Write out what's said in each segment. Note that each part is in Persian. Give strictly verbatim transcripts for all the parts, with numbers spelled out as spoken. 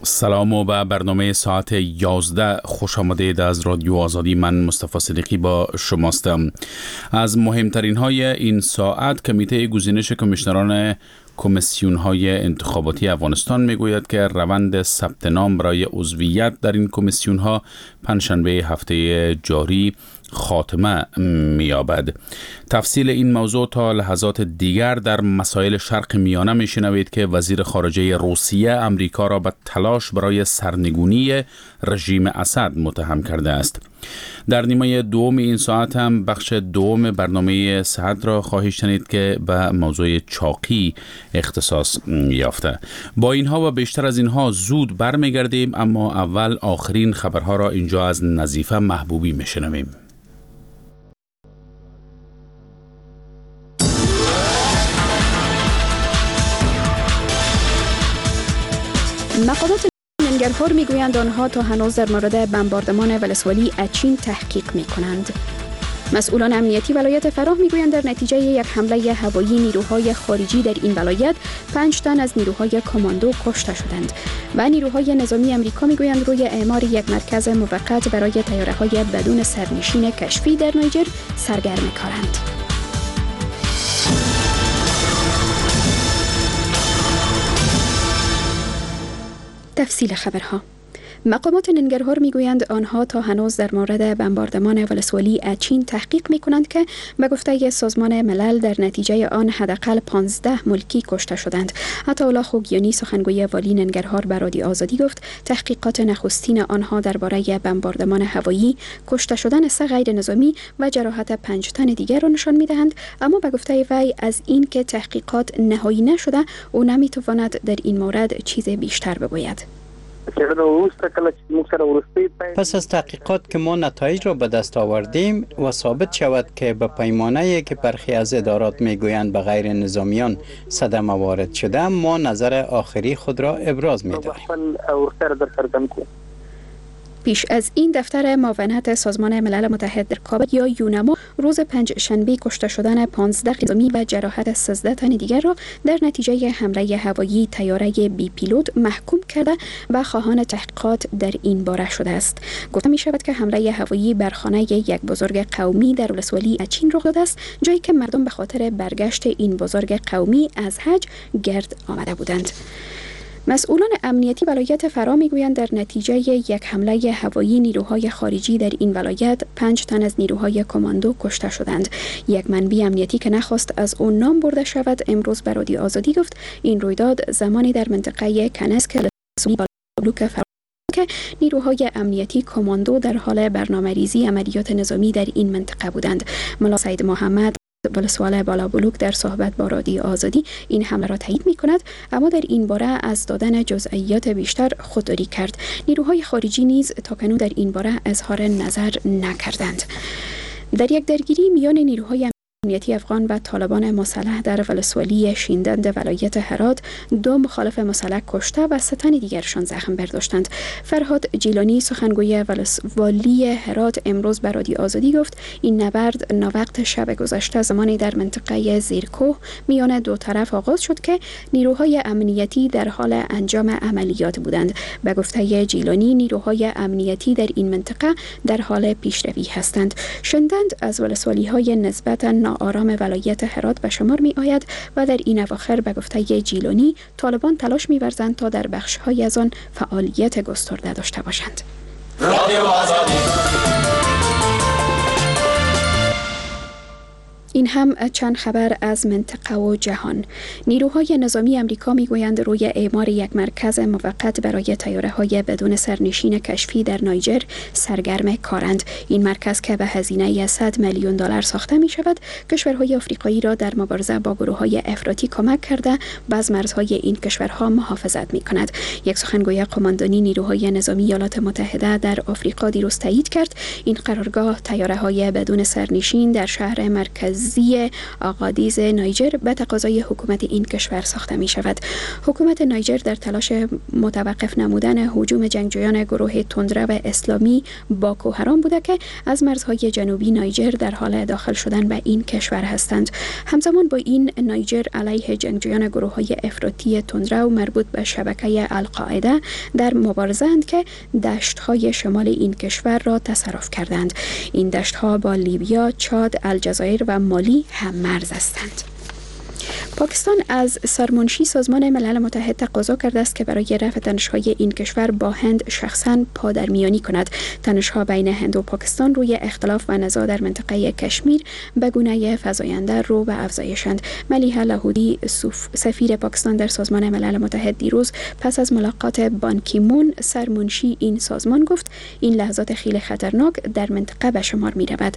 سلام و به برنامه ساعت یازده خوش آمدید. از رادیو آزادی من مصطفی صدیقی با شماستم. از مهمترین های این ساعت، کمیته گزینش کمیشنران کمیسیون های انتخاباتی افغانستان میگوید که روند ثبت نام برای عضویت در این کمیسیون ها پنجشنبه هفته جاری خاتمه می‌یابد. تفصیل این موضوع تا لحظات دیگر در مسائل شرق میانه میشنوید که وزیر خارجه روسیه امریکا را به تلاش برای سرنگونی رژیم اسد متهم کرده است. در نیمه دوم این ساعت هم بخش دوم برنامه صحت را خواهید شنید که به موضوع چاقی اختصاص یافته. با اینها و بیشتر از اینها زود برمیگردیم، اما اول آخرین خبرها را اینجا از نظیفه محبوبی میشنویم. مقامات ننگرهار میگویند آنها تا هنوز در مورد بمباردمان ولسوالی اچین تحقیق میکنند. مسئولان امنیتی ولایت فراه میگویند در نتیجه یک حمله هوایی نیروهای خارجی در این ولایت پنج تن از نیروهای کماندو کشته شدند و نیروهای نظامی امریکا میگویند روی اعمار یک مرکز موقت برای طیاره‌های بدون سرنشین کشفی در نیجر سرگرم کارند. تفصیل خبرها. مقامات ننگرهار میگویند آنها تا هنوز در مورد بمباردمان ولسوالی اچین تحقیق میکنند که به گفته سازمان ملل در نتیجه آن حداقل پانزده ملکی کشته شدند. عطاالله خوگیانی سخنگوی والی ننگرهار به رادیو آزادی گفت تحقیقات نخستین آنها درباره بمباردمان هوایی، کشته شدن سه غیر نظامی و جراحت پنج تن دیگر را نشان میدهند، اما به گفته وی از این که تحقیقات نهایی نشده او نمیتواند در این مورد چیز بیشتر بگوید. پس از تحقیقات که ما نتایج را به دست آوردیم و ثابت شود که به پیمانه‌ای که برخی از ادارات میگویند به غیر نظامیان صدمه وارد شده، ما نظر آخری خود را ابراز می‌داریم. پیش از این دفتر معاونت سازمان ملل متحد در کابل یا یونما روز پنج شنبه کشته شدن پانزده نظامی و جراحت سیزده تن دیگر را در نتیجه حمله هوایی طیاره بی پیلوت محکوم کرده و خواهان تحقیقات در این باره شده است. گفته می شود که حمله هوایی بر خانه یک بزرگ قومی در ولسوالی اچین رخ داده است، جایی که مردم به خاطر برگشت این بزرگ قومی از حج گرد آمده بودند. مسئولان امنیتی ولایت فرا میگویند در نتیجه یک حمله هوایی نیروهای خارجی در این ولایت پنج تن از نیروهای کماندو کشته شدند. یک منبع امنیتی که نخواست از آن نام برده شود امروز به رادیو آزادی گفت این رویداد زمانی در منطقه کنسک بالابلوک فرا که نیروهای امنیتی کماندو در حال برنامه‌ریزی عملیات نظامی در این منطقه بودند. ملا سید محمد ولسوالی بالابلوک در صحبت با رادیو آزادی این حمله را تایید می کند، اما در این باره از دادن جزئیات بیشتر خودداری کرد. نیروهای خارجی نیز تاکنون در این باره اظهار نظر نکردند. در یک درگیری میان نیروهای امنیتی افغان و طالبان مسلح در ولسوالی شیندند ولایت هرات دو مخالف مسلح کشته و سه تن دیگرشان زخم برداشتند. فرهاد جیلانی سخنگوی ولسوالی هرات امروز به رادیو آزادی گفت این نبرد ناوقت شب گذشته زمانی در منطقه زیرکوه میان دو طرف آغاز شد که نیروهای امنیتی در حال انجام عملیات بودند. به گفته جیلانی نیروهای امنیتی در این منطقه در حال پیشروی هستند. شیندند از ولسوالی های نسبتاً آرام ولایت هرات به شمار می آید و در این اواخر به گفته جیلانی طالبان تلاش می ورزند تا در بخش های از آن فعالیت گسترده داشته باشند. این هم چند خبر از منطقه و جهان. نیروهای نظامی امریکا میگویند روی اعمار یک مرکز موقت برای طیاره‌های بدون سرنشین کشفی در نیجر سرگرم کارند. این مرکز که به هزینه صد میلیون دلار ساخته می شود، کشورهای آفریقایی را در مبارزه با گروه‌های افراطی کمک کرده و از مرزهای این کشورها محافظت می کند. یک سخنگوی قماندانی نیروهای نظامی ایالات متحده در آفریقا دیروز تایید کرد این قرارگاه طیاره‌های بدون سرنشین در شهر مرکزی مرکزی آقادیز نیجر به تقاضای حکومت این کشور ساخته می شود. حکومت نیجر در تلاش متوقف نمودن هجوم جنگجویان گروه تندرو اسلامی باکو حرام بوده که از مرزهای جنوبی نیجر در حال داخل شدن به این کشور هستند. همزمان با این نیجر علیه جنگجویان گروه های افراطی تندرو مربوط به شبکه القاعده در مبارزند که دشت‌های شمال این کشور را تصرف کردند. این دشت‌ها با لیبیا، چاد، الجزایر و مالی هم مرز هستند. پاکستان از سرمنشی سازمان ملل متحد تقاضا کرده است که برای رفع تنش‌های این کشور با هند شخصاً پادرمیانی کند. تنش‌ها بین هند و پاکستان روی اختلاف و نزاع در منطقه کشمیر به گونه فزاینده رو به افزایشند. ملیحه لاهوری سفیر پاکستان در سازمان ملل متحد دیروز پس از ملاقات بان کی مون سرمنشی این سازمان گفت این لحظات خیلی خطرناک در منطقه به شمار می‌رود.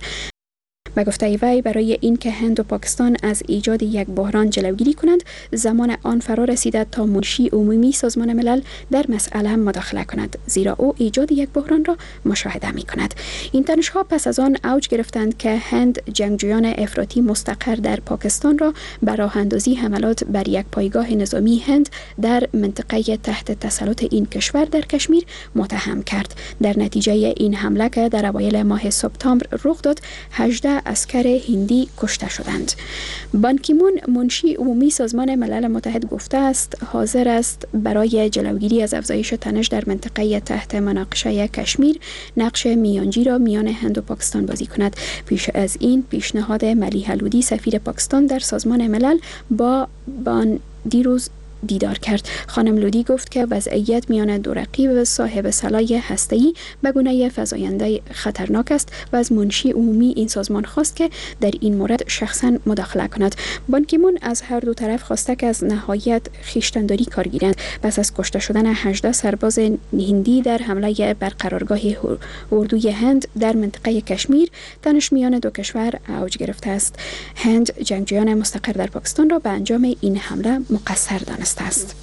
به گفته وی برای این که هند و پاکستان از ایجاد یک بحران جلوگیری کنند زمان آن فرا رسیده تا منشی عمومی سازمان ملل در مسئله مداخله کند، زیرا او ایجاد یک بحران را مشاهده می کند. این تنش‌ها پس از آن اوج گرفتند که هند جنگجویان افراطی مستقر در پاکستان را به راه اندازی حملات بر یک پایگاه نظامی هند در منطقه تحت تسلط این کشور در کشمیر متهم کرد. در نتیجه این حمله که در اوایل ماه سپتامبر رخ داد، هجده عسکر هندی کشته شدند. بان کی مون منشی عمومی سازمان ملل متحد گفته است حاضر است برای جلوگیری از افزایش تنش در منطقه تحت مناقشه کشمیر نقش میانجی را میان هند و پاکستان بازی کند. پیش از این پیشنهاد ملیحه لودی سفیر پاکستان در سازمان ملل با بان دیروز دیدار کرد. خانم لودی گفت که وضعیت میان دو رقیب صاحب سلاح هسته‌ای به گونه فزاینده خطرناک است و از منشی عمومی این سازمان خواست که در این مورد شخصا مداخله کند. بان کی مون از هر دو طرف خواسته که از نهایت خویشتن‌داری کار گیرند. پس از کشته شدن هجده سرباز هندی در حمله بر قرارگاه اردوی هند در منطقه کشمیر، تنش میان دو کشور اوج گرفته است. هند جنگجویان مستقر در پاکستان را به انجام این حمله مقصر دانسته است.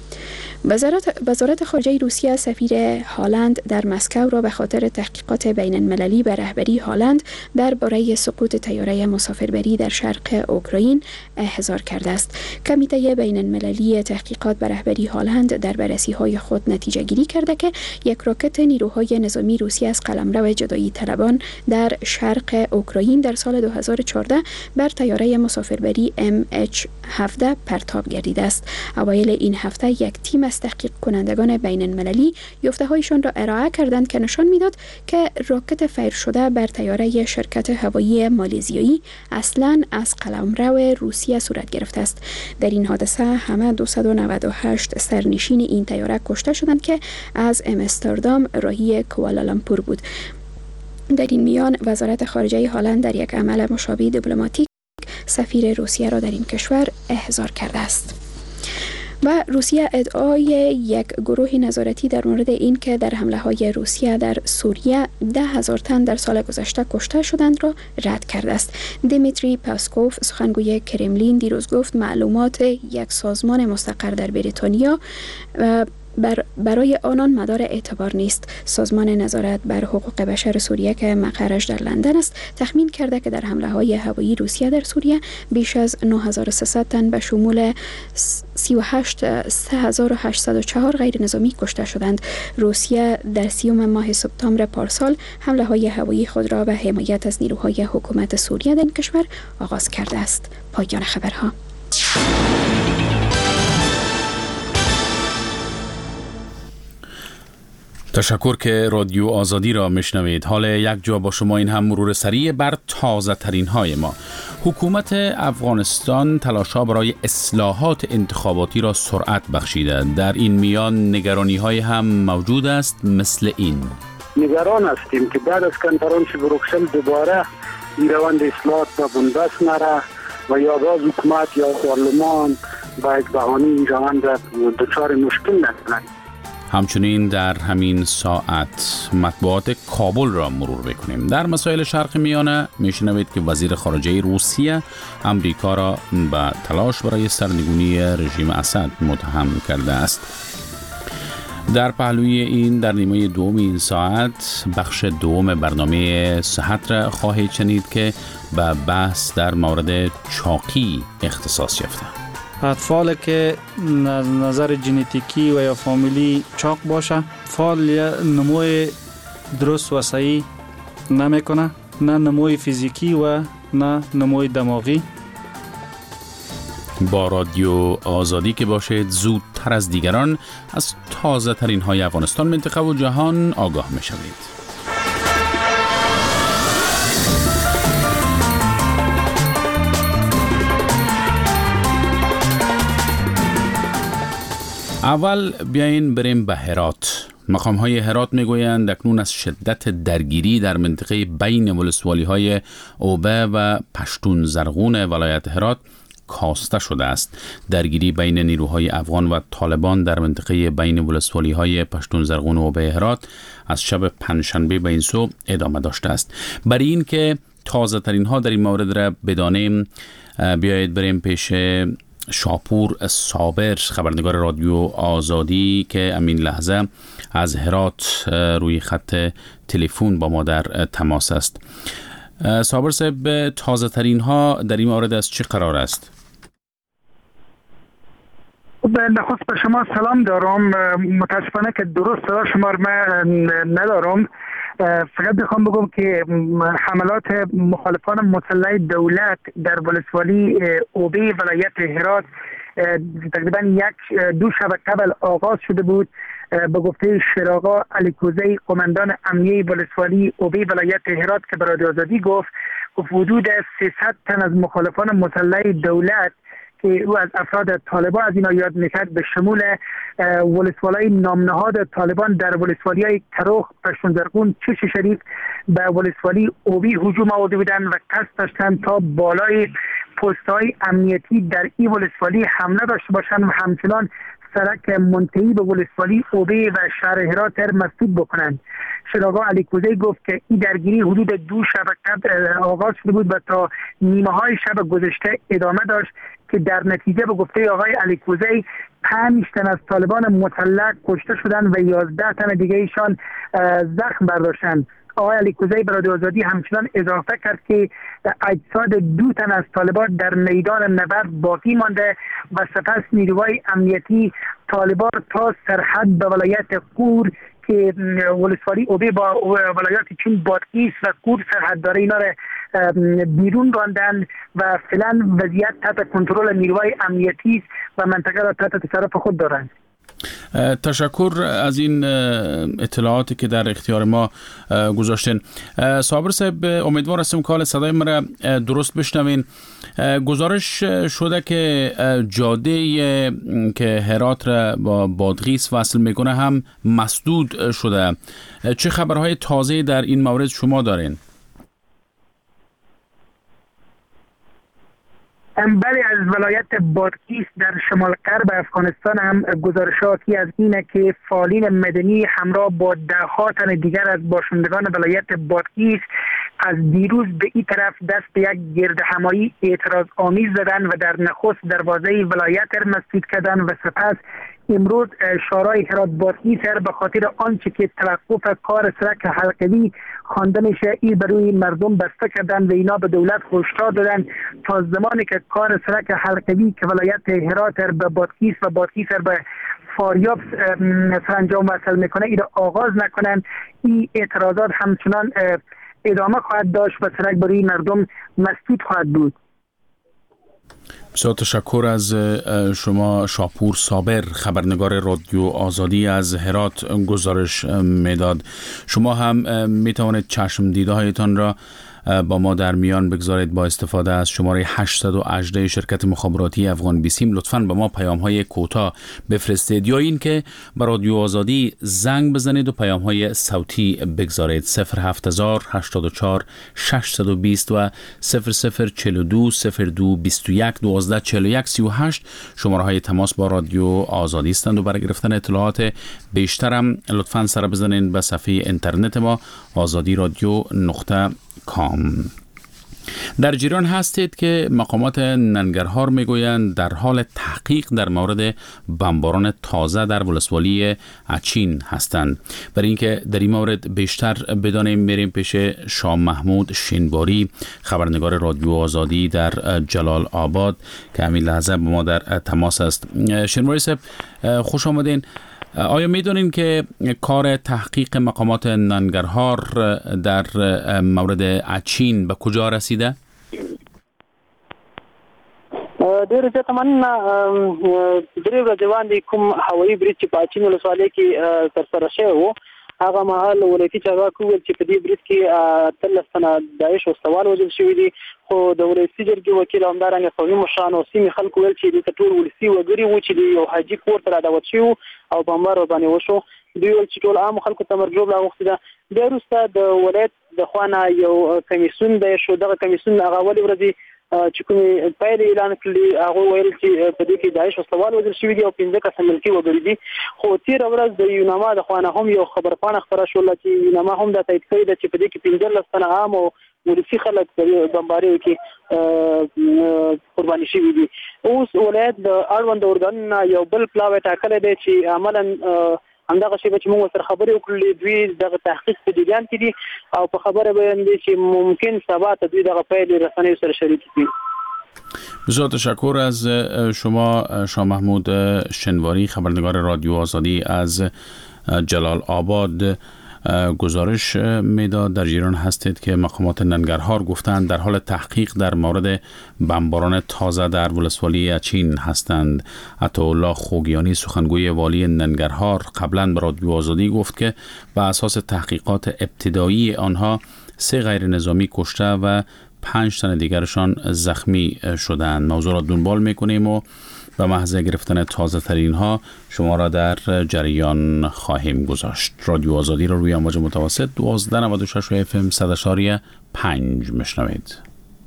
وزارت وزارت خارجه روسیه سفیر هالند در مسکو را به خاطر تحقیقات بین المللی به رهبری هالند درباره سقوط طیاره مسافربری در شرق اوکراین احضار کرده است. کمیته بین المللی تحقیقات به رهبری هالند در بررسی‌های خود نتیجه گیری کرده که یک راکت نیروهای نظامی روسیه از قلمرو جدایی طلبان در شرق اوکراین در سال دو هزار و چهارده بر طیاره مسافربری ام اچ هفده پرتاب گردیده است. اوایل این هفته یک تیم از تحقیق کنندگان بین المللی یافته‌هایشان را ارائه کردند که نشان میداد که راکت فیر شده بر طیاره شرکت هوایی مالزیایی اصلاً از قلمرو روسیه صورت گرفته است. در این حادثه همه دویست و نود و هشت سرنشین این طیاره کشته شدند که از امستردام راهی کوالالامپور بود. در این میان وزارت خارجه هالند در یک عمل مشابه دیپلماتیک سفیر روسیه را در این کشور احضار کرده است. و روسیه ادعای یک گروه نظارتی در مورد این که در حمله های روسیه در سوریه ده هزار تن در سال گذشته کشته شدند را رد کرده است. دیمیتری پاسکوف سخنگوی کرملین دیروز گفت معلومات یک سازمان مستقر در بریتانیا بر برای آنان مدار اعتبار نیست. سازمان نظارت بر حقوق بشر سوریه که مقرش در لندن است تخمین کرده که در حمله های هوایی روسیه در سوریه بیش از نه هزار و سیصد تن به شمول سی و هشت هزار و هشتصد و چهار غیر نظامی کشته شدند. روسیه در سیوم ماه سپتامبر پارسال حمله های هوایی خود را به حمایت از نیروهای حکومت سوریه در این کشور آغاز کرده است. پایان خبرها. تشکر که رادیو آزادی را میشنوید. حال یک جا با شما این هم مرور سریع بر تازه ترین های ما. حکومت افغانستان تلاش‌ها برای اصلاحات انتخاباتی را سرعت بخشیده. در این میان نگرانی های هم موجود است مثل این. نگران هستیم که بعد از کنفرانس بروکسل دوباره این روند اصلاحات به بنبست نره و یا باز حکومت یا پارلمان با یک بهانه این روند دچار مشکل نکنند. همچنین در همین ساعت مطبوعات کابل را مرور بکنیم. در مسائل شرق میانه میشنوید که وزیر خارجه روسیه امریکا را به تلاش برای سرنگونی رژیم اسد متهم کرده است. در پهلوی این در نیمه دوم این ساعت بخش دوم برنامه صحت را خواهید شنید که به بحث در مورد چاقی اختصاص یافته. اطفال که نظر ژنتیکی و یا فامیلی چاق باشه، اطفال نموی درست و صحیح نمیکنه، نه نموی فیزیکی و نه نموی دماغی. با رادیو آزادی که باشید زودتر از دیگران از تازه ترین های افغانستان، منطقه و جهان آگاه می شوید. اول بیاین بریم به هرات. مقام های هرات می گویند اکنون از شدت درگیری در منطقه بین ولسوالی های اوبه و پشتون زرغون ولایت هرات کاسته شده است. درگیری بین نیروهای افغان و طالبان در منطقه بین ولسوالی های پشتون زرغون و اوبه هرات از شب پنجشنبه به این سو ادامه داشته است. برای این که تازه ترین ها در این مورد را بدانیم، بیایید بریم پیش شاپور صابر، خبرنگار رادیو آزادی که امین لحظه از هرات روی خط تلفن با ما در تماس است. صابر صاحب، تازه ترین ها در این مورد از چه قرار است؟ نخست به شما سلام دارم. متاسفانه که درست صدا شما رو من ندارم. فقط بخوام بگم که حملات مخالفان مسلح دولت در ولسوالی اوبه ولایت هرات تقریبا یک دو شب قبل آغاز شده بود. به گفته شراغا علیکوزی، قماندان امنیه ولسوالی اوبه ولایت هرات، که به رادیو آزادی گفت حدود سیصد تن از مخالفان مسلح دولت که او از افراد طالبان از اینا یاد میکرد، به شمول ولسوالای نامنهاد طالبان در ولسوالی های کروخ، پشتون زرغون، چش شریف به ولسوالی اوبی هجوم آورده بودند و قصد داشتند تا بالای پست های امنیتی در این ولسوالی حمله داشته باشند و همچنان سرک منتهی به ولسوالی اوبه و شهر هرات مسدود بکنند. شراغا علیکوزی گفت که این درگیری حدود دو شب قبل آغاز شده بود و تا نیمه های شب گذشته ادامه داشت که در نتیجه به گفته آقای علیکوزی پنج تن از طالبان مسلح کشته شدند و یازده تن دیگه ایشان زخم برداشتند. آقای علیکوزی به رادیو آزادی همچنان اضافه کرد که اجساد دو تن از طالبان در میدان نبرد باقی مانده و سپس نیروهای امنیتی طالبان تا سرحد به ولایت قور که ولسوالی اوبه با ولایات چین بادغیس و قور سرحد داره اینا را بیرون راندن و فعلا وضعیت تحت کنترل نیروهای امنیتی و منطقه را تحت تصرف خود دارند. تشکر از این اطلاعاتی که در اختیار ما گذاشتین. صابر صاحب، امیدوار هستم که صدای مرا درست بشنوین. گزارش شده که جاده که هرات را با بادغیس وصل میکنه هم مسدود شده. چه خبرهای تازه در این مورد شما دارین؟ بله، از ولایت بادغیس در شمال غرب افغانستان هم گزارشاتی از اینه که فعالین مدنی همراه با دهها تن دیگر از باشندگان ولایت بادغیس از دیروز به این طرف دست به یک گردهمایی اعتراض آمیز زدن و در نخست دروازه ولایت مسدود کردن و سپس امروز شورای هرات بادغیس به خاطر آنچه که توقف کار سرک حلقوی خوانده میشه این بروی مردم بسته کردن و اینا به دولت هشدار دادن تا زمانی که کار سرک حلقوی که ولایت هرات به بادغیس و بادغیس به فاریاب سرانجام وصل میکنه این آغاز نکنن، این اعتراضات همچنان ادامه خواهد داشت و سرک برای مردم مسدود خواهد بود. بسیار تشکر از شما شاپور صابر، خبرنگار رادیو آزادی از هرات گزارش میداد. شما هم می توانید چشم دیده هایتان را با ما در میان بگذارید با استفاده از شماره هشت یک هشت شرکت مخابراتی افغان بیسیم. لطفاً به ما پیام های کوتاه بفرستید یا این که به رادیو آزادی زنگ بزنید و پیام های صوتی بگذارید. صفر هفت هزار هشتاد و چهار ششصد و بیست و صفر صفر چهل و دو صفر دو بیست و یک دوازده چهل و یک سی و هشت شماره های تماس با رادیو آزادی هستند و برای گرفتن اطلاعات بیشترم لطفاً سر بزنید به صفحه اینترنت ما آزادی رادیو نقطه کام. در جریان هستید که مقامات ننگرهار میگویند در حال تحقیق در مورد بمباران تازه در ولسوالی اچین هستند. برای اینکه در این مورد بیشتر بدانیم میریم پیش شاه محمود شنواری، خبرنگار رادیو آزادی در جلال آباد که همین لحظه با ما در تماس است. شنواری صاحب خوش آمدین. آیا میدونین که کار تحقیق مقامات ننگرهار در مورد اچین به کجا رسیده؟ ډېر زیات مننه. درې ورځې وړاندې کوم هوایي برید چې په اچین ولسوالۍ کې ترسره شوی و، هغه مهال ولایتي چارواکو وویل چې په دې برید کې اتلس تنه داعش وسلوال وژل شوي دي، خو د ولایتي جرګې وکیل او همدارنګه قومي مشرانو او سیمې خلکو ویل چې دلته ټول ولسي وګړي وو چې د یو حاجي کور ته رادعوت شوي وو او بمبار ورباندې وشو. دوی ویل چې ټول عامو خلکو ته مرګ ژوبله اغوښتې ده. بیا وروسته د ولایت د خوا نه یو کمیسیون دی شو. دغه کمیسیون هغه اولې ورځې چې کومې پایلې اعلان کړلې، هغه ویل چې په دې کې داعش وسلوال وژل شوي دي او پنځه کسه ملکي وګړي دي. خو تېره ورځ د یوناما د خوا نه هم یو خبرپاڼه خپره شوله چې یوناما هم دا تایید کړې ده چې په دې کې پنځلس تنه عام او ولسي خلک په بمباریو کې قرباني شوي دي. اوس ولایت د اړونده ارګانونو یو بل پلاوی ټاکلی دی چې عملاً همدغه شی چې موږ سره خبرې وکړلې، دوی دغه تحقیق په جریان کې دي او په خبره باندې چې ممکن سبا ته دوی دغه پایلې رسنیو سره شریک کړي. بسیار تشکر از شما شاه محمود شنواری، خبرنگار رادیو آزادی از جلال آباد. گزارش میداد در جریان هستید که مقامات ننگرهار گفتند در حال تحقیق در مورد بمباران تازه در ولسوالی اچین هستند. عطاالله خوگیانی سخنگوی والی ننگرهار قبلا به رادیو آزادی گفت که بر اساس تحقیقات ابتدایی آنها سه غیر نظامی کشته و پنج تن دیگرشان زخمی شدند. موضوع را دنبال میکنیم و به محض گرفتن تازه ترین ها شما را در جریان خواهیم گذاشت. رادیو آزادی را روی امواج متوسط دوازده نود و شش اف ام صد اشاریه پنج میشنوید.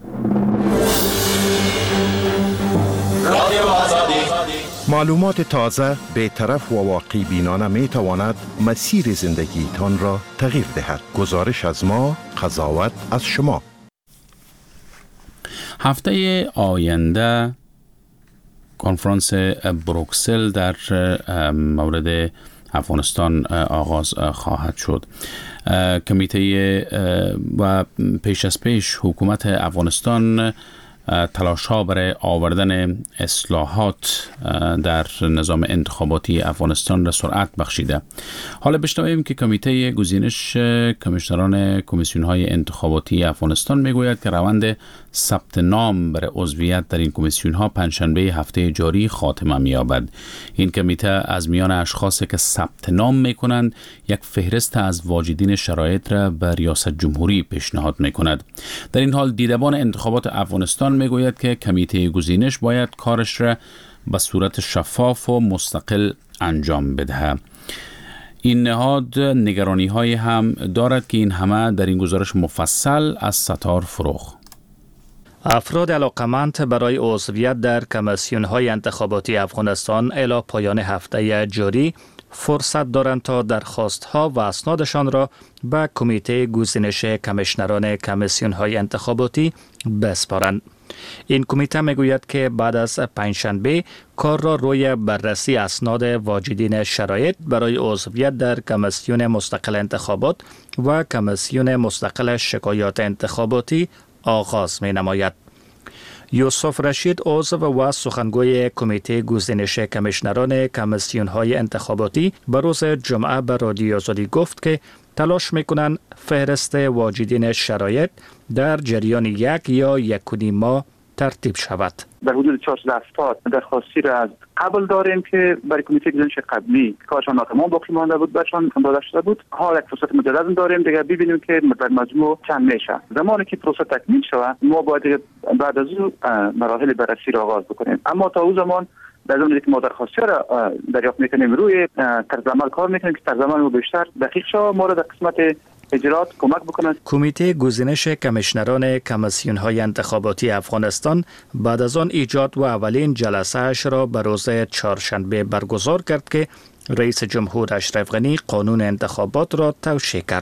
رادیو آزادی. معلومات تازه، بی‌طرف و واقعی بینانه می تواند مسیر زندگیتان را تغییر دهد. گزارش از ما، قضاوت از شما. هفته آینده کنفرانس بروکسل در مورد افغانستان آغاز خواهد شد. کمیته و پیش از پیش حکومت افغانستان تلاش ها برای آوردن اصلاحات در نظام انتخاباتی افغانستان را سرعت بخشیده. حالا بشنویم که کمیته گزینش کمیشنران کمیسیون های انتخاباتی افغانستان میگوید که روند ثبت نام برای عضویت در این کمیسیون ها پنجشنبه هفته جاری خاتمه می‌یابد. این کمیته از میان اشخاصی که ثبت نام میکنند یک فهرست از واجدین شرایط را به ریاست جمهوری پیشنهاد میکند. در این حال دیدبان انتخابات افغانستان میگوید که کمیته گزینش باید کارش را به صورت شفاف و مستقل انجام بدهد. این نهاد نگرانی های هم دارد که این همه در این گزارش مفصل از ستار فروغ. افراد علاقمند برای عضویت در کمیسیون های انتخاباتی افغانستان الی پایان هفته جاری فرصت دارند تا درخواست ها و اسنادشان را به کمیته گزینش کمیشنران کمیسیون های انتخاباتی بسپارند. این کمیته میگوید که بعد از پنجشنبه کار را روی بررسی اسناد واجدین شرایط برای عضویت در کمیسیون مستقل انتخابات و کمیسیون مستقل شکایات انتخاباتی آغاز می نماید. یوسف رشید عضو و سخنگوی کمیته گزینش کمیشنران کمیسیون های انتخاباتی به روز جمعه به رادیو آزادی گفت که تلاش میکنند فهرست واجدین شرایط در جریان یک یا یک و نیم ماه ترتیب شود. در حدود چهارصد و هفتاد درخواستی را از قبل داریم که برای کمیته گزینش قبلی کارشان ناتمام باقی مانده بود برشان داده شده بود. حالا یک فرصت مجدد داریم دیگه ببینیم که در مجموع چند میشه. زمانی که پروسه تکمیل شود ما باید بعد از او مراحل بررسی را آغاز بکنیم. اما تا او زمان در زمانی که ما درخواستی را دریافت میکنیم روی طرز عمل کار میکنیم که طرز عمل بیشتر دقیق شود، ما را در قسمت اجرات کمک بکنند. کمیته گزینش کمیشنران کمیسیون های انتخاباتی افغانستان بعد از آن ایجاد و اولین جلسه اش را به روز چهارشنبه برگزار کرد که رئیس جمهور اشرف غنی قانون انتخابات را توشیح کرد.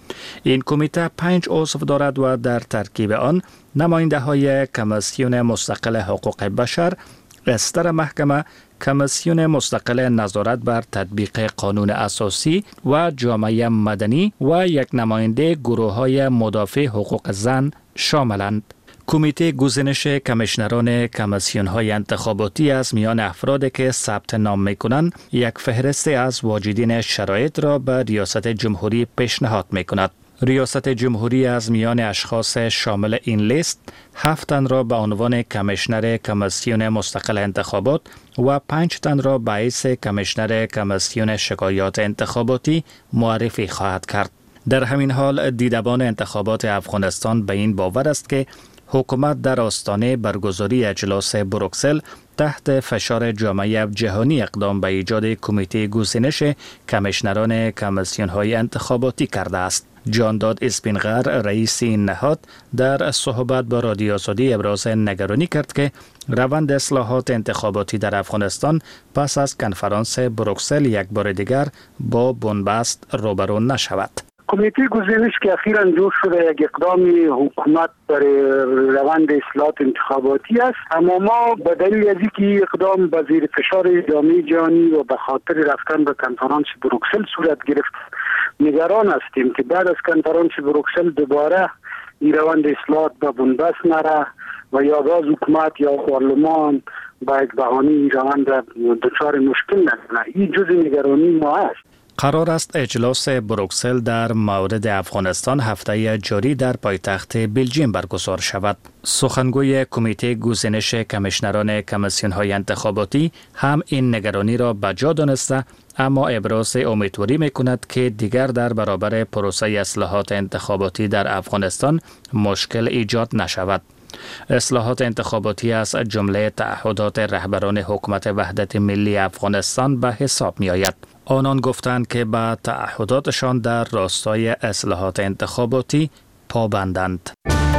این کمیته پنج عضو دارد و در ترکیب آن نماینده های کمیسیون مستقل حقوق بشر، استر محکمه، کمیسیون مستقل نظارت بر تطبیق قانون اساسی و جامعه مدنی و یک نماینده گروه های مدافع حقوق زن شاملند. کمیته گزینش کمیشنران کمیسیون های انتخاباتی از میان افرادی که ثبت نام میکنند یک فهرست از واجدین شرایط را به ریاست جمهوری پیشنهاد میکند. ریاست جمهوری از میان اشخاص شامل این لیست هفت تن را به عنوان کمیشنر کمیسیون مستقل انتخابات و پنج تن را به حیث کمیشنر کمیسیون شکایات انتخاباتی معرفی خواهد کرد. در همین حال دیدبان انتخابات افغانستان به این باور است که حکومت در آستانه برگزاری اجلاس بروکسل تحت فشار جامعه جهانی اقدام به ایجاد کمیته گزینش کمیشنران کمیسیون‌های انتخاباتی کرده است. جانداد اسپینغر رئیس این نهاد در صحبت با رادیو آزادی ابراز نگرانی کرد که روند اصلاحات انتخاباتی در افغانستان پس از کنفرانس بروکسل یک بار دیگر با بنبست روبرو نشود. کمیته گزینش که اخیراً جوش شده یک اقدام حکومت برای روند اصلاحات انتخاباتی است، اما ما به دلیل از اینکه اقدام به زیر فشار جامعه جهانی و به خاطر رفتن به کنفرانس بروکسل صورت گرفت نگران هستیم که بعد از کنفرانس بروکسل دوباره این روند اصلاحات به بنبست نره و یا باز حکومت یا پارلمان با یک بهانه این روند دچار مشکل نکنه. این جزء نگرانی ما است. قرار است اجلاس بروکسل در مورد افغانستان هفته جاری در پایتخت بلژیم برگزار شود. سخنگوی کمیته گزینش کمیشنران کمیسیون‌های انتخاباتی هم این نگرانی را بجا دانسته، اما ابراز امیدواری می‌کند که دیگر در برابر پروسه اصلاحات انتخاباتی در افغانستان مشکل ایجاد نشود. اصلاحات انتخاباتی از جمله تعهدات رهبران حکومت وحدت ملی افغانستان به حساب می آید. آنان گفتند که به تعهداتشان در راستای اصلاحات انتخاباتی پابندند.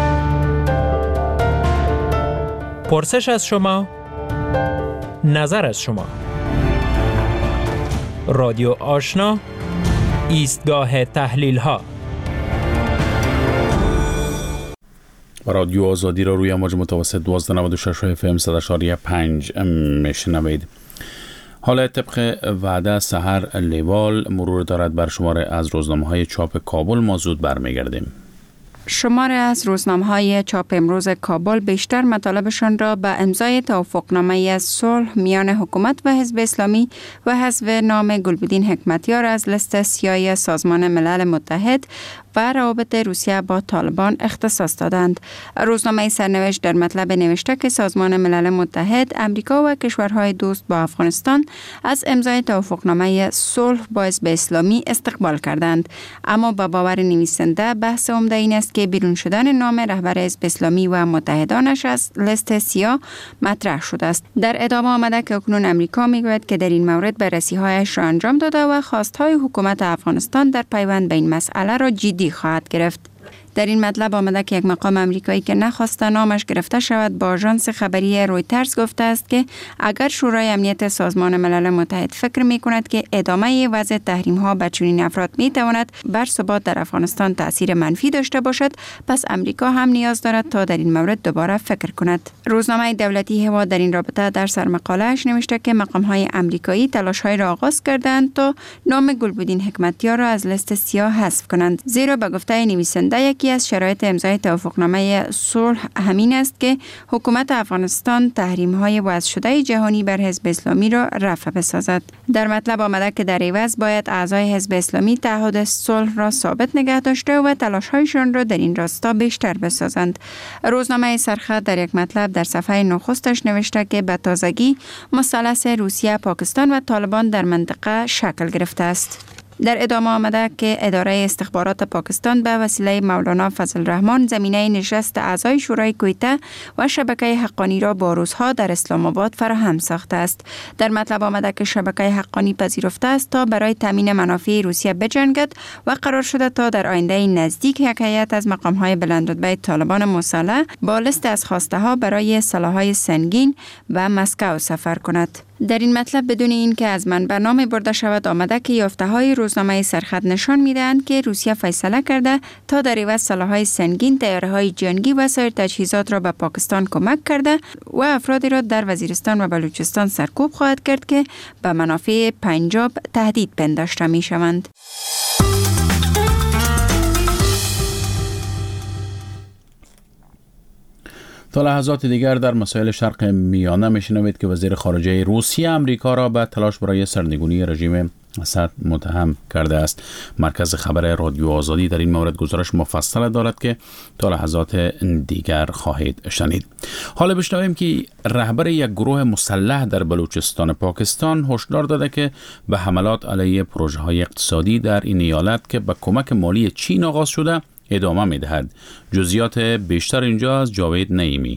پرسش از شما، نظر از شما. رادیو آشنا، ایستگاه تحلیل ها. رادیو آزادی را روی امواج متوسط دوازده نود و شش اف ام صد و چهار پنج میشنوید. حالا طبق وعده سحر لیوال مرور دارد بر شماره از روزنامه‌های چاپ کابل. ما زود برمیگردیم. شماره از روزنامه‌های چاپ امروز کابل بیشتر مطالبشان را به امضای توافقنامه صلح میان حکومت و حزب اسلامی و حذف نام گلبدین حکمتیار از لیست سیاه سازمان ملل متحد و روابط روسیه با طالبان اختصاص دادند. روزنامه سرنوشت در مطلب نوشته که سازمان ملل متحد، امریکا و کشورهای دوست با افغانستان از امضای توافقنامه صلح با حزب اسلامی استقبال کردند، اما با باور نویسنده بحث عمده این است که بیرون شدن نام رهبر حزب اسلامی و متحدانش از لیست سیاه مطرح شده است. در ادامه آمده که اکنون امریکا میگوید که در این مورد بررسی‌هایش را انجام داده و خواست‌های حکومت افغانستان در پیوند به این مسئله را جدی خواهد گرفت. در این مطلب آمده که یک مقام امریکایی که نخواسته نامش گرفته شود با آژانس خبری رویترز گفته است که اگر شورای امنیت سازمان ملل متحد فکر می کند که ادامه وضع تحریم ها به چنین افراد می تواند بر ثبات در افغانستان تاثیر منفی داشته باشد، پس امریکا هم نیاز دارد تا در این مورد دوباره فکر کند. روزنامه دولتی هوا در این رابطه در سرمقاله‌اش نوشته که مقام های امریکایی تلاش های را آغاز کردند تا نام گلبدین حکمتیار را از لیست سیاه حذف کنند، زیرا به گفته نویسنده یکی از شرایط امضای توافقنامه صلح همین است که حکومت افغانستان تحریم‌های وضع شده جهانی بر حزب اسلامی را رفع بسازد. در مطلب آمده که در عوض باید اعضای حزب اسلامی تعهد صلح را ثابت نگه داشته و تلاش‌هایشان را در این راستا بیشتر بسازند. روزنامه سرخط در یک مطلب در صفحه نخستش نوشته که به تازگی مثلث روسیه، پاکستان و طالبان در منطقه شکل گرفته است. در ادامه آمده که اداره استخبارات پاکستان به وسیله مولانا فضل الرحمن زمینه نشست اعضای شورای کویته و شبکه حقانی را با روزها در اسلام آباد فراهم ساخته است. در مطلب آمده که شبکه حقانی پذیرفته است تا برای تامین منافع روسیه بجنگد و قرار شده تا در آینده نزدیک یک هیئت از مقام‌های بلندرتبه طالبان مسلح با لیست از خواسته ها برای سلاح‌های سنگین و مسکو سفر کند. در این مطلب بدون این که از منبع نام برده شود آمده که یافته‌های روزنامه سرخط نشان می‌دهند که روسیه فیصله کرده تا در عوض سلاح‌های سنگین، طیاره‌های جنگی و سایر تجهیزات را به پاکستان کمک کرده و افرادی را در وزیرستان و بلوچستان سرکوب خواهد کرد که به منافع پنجاب تهدید پنداشته می‌شوند. تا لحظات دیگر در مسائل شرق میانه میشنوید که وزیر خارجه روسیه امریکا را به تلاش برای سرنگونی رژیم اسد متهم کرده است. مرکز خبر رادیو آزادی در این مورد گزارش مفصل دارد که تا لحظات دیگر خواهید شنید. حالا بشنویم که رهبر یک گروه مسلح در بلوچستان پاکستان هشدار داده که به حملات علیه پروژه‌های اقتصادی در این ایالت که به کمک مالی چین آغاز شده ادامه می‌دهد. جزئیات بیشتر اینجا از جاوید نعیمی.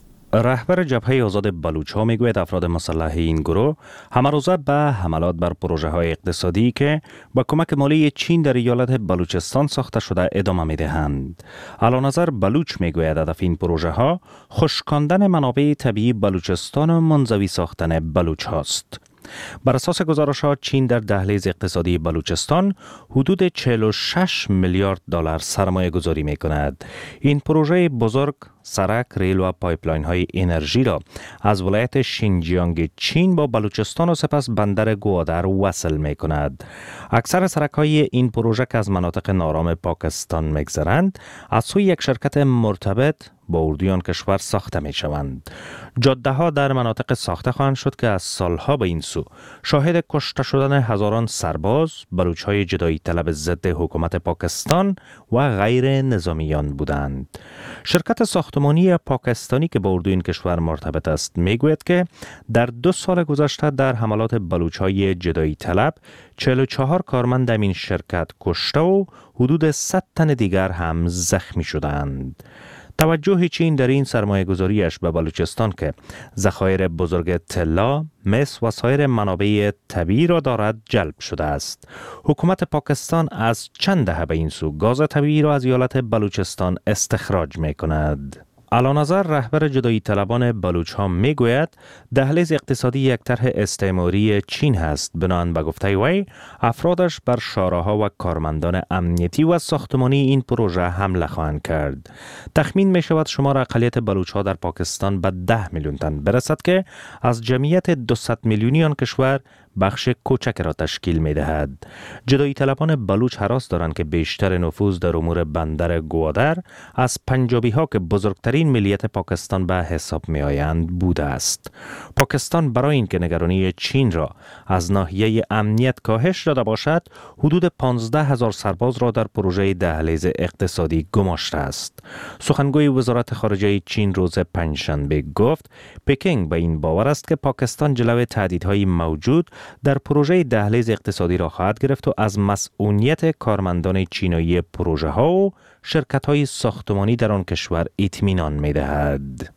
رهبر جبهه آزاد بلوچ‌ها میگوید افراد مسلح این گروه همه روزه به حملات بر پروژه‌های اقتصادی که با کمک مالی چین در ایالت بلوچستان ساخته شده ادامه می‌دهند. علانظر بلوچ میگوید هدف این پروژه‌ها خشکاندن منابع طبیعی بلوچستان و منزوی ساختن بلوچ هاست. بر اساس گزارش‌ها چین در دهلیز اقتصادی بلوچستان حدود چهل و شش میلیارد دلار سرمایه گذاری می کند. این پروژه بزرگ سرک، ریل و پایپلاین های انرژی را از ولایت شینجیانگ چین با بلوچستان و سپس بندر گوادر وصل می کند. اکثر سرک های این پروژه که از مناطق نارام پاکستان می گذرند از سوی یک شرکت مرتبط با اردویان کشور ساخته می شوند. جاده ها در مناطق ساخته خواهند شد که از سالها به این سو شاهد کشته شدن هزاران سرباز، بلوچ های جدایی طلب ضد حکومت پاکستان و غیر نظامیان بودند. شرکت ساختمانی پاکستانی که با اردوی این کشور مرتبط است میگوید که در دو سال گذشته در حملات بلوچ های جدایی طلب چهل و چهار کارمند این شرکت کشته و حدود صد تن دیگر هم زخمی شدند. توجه چین در این سرمایه گذاریش به بلوچستان که ذخایر بزرگ طلا، مس و سایر منابع طبیعی را دارد جلب شده است. حکومت پاکستان از چند دهه به این سو گاز طبیعی را از ایالت بلوچستان استخراج می کند. علانظر رهبر جدایی طلبان بلوچ ها می گوید دهلیز اقتصادی یک طرح استعماری چین هست. بنابراین به گفته وی افرادش بر شاراها و کارمندان امنیتی و ساختمانی این پروژه حمله خواهند کرد. تخمین می شود شمار اقلیت بلوچ ها در پاکستان به ده میلیون تن برسد که از جمعیت دویست میلیونی آن کشور بخش کوچک را تشکیل می دهد. جدایی طلبان بلوچ هراس دارند که بیشتر نفوذ در امور بندر گوادر از پنجابی ها که بزرگترین ملیت پاکستان به حساب می آیند بوده است. پاکستان برای اینکه نگرانی چین را از ناحیه امنیت کاهش داده باشد، حدود پانزده هزار سرباز را در پروژه دهلیز اقتصادی گماشته است. سخنگوی وزارت خارجه چین روز پنجشنبه گفت پکینگ به این باور است که پاکستان جلوی تهدیدهای موجود در پروژه دهلیز اقتصادی را خواهد گرفت و از مسئولیت کارمندان چینایی پروژه ها و شرکت های ساختمانی در آن کشور اطمینان می دهد.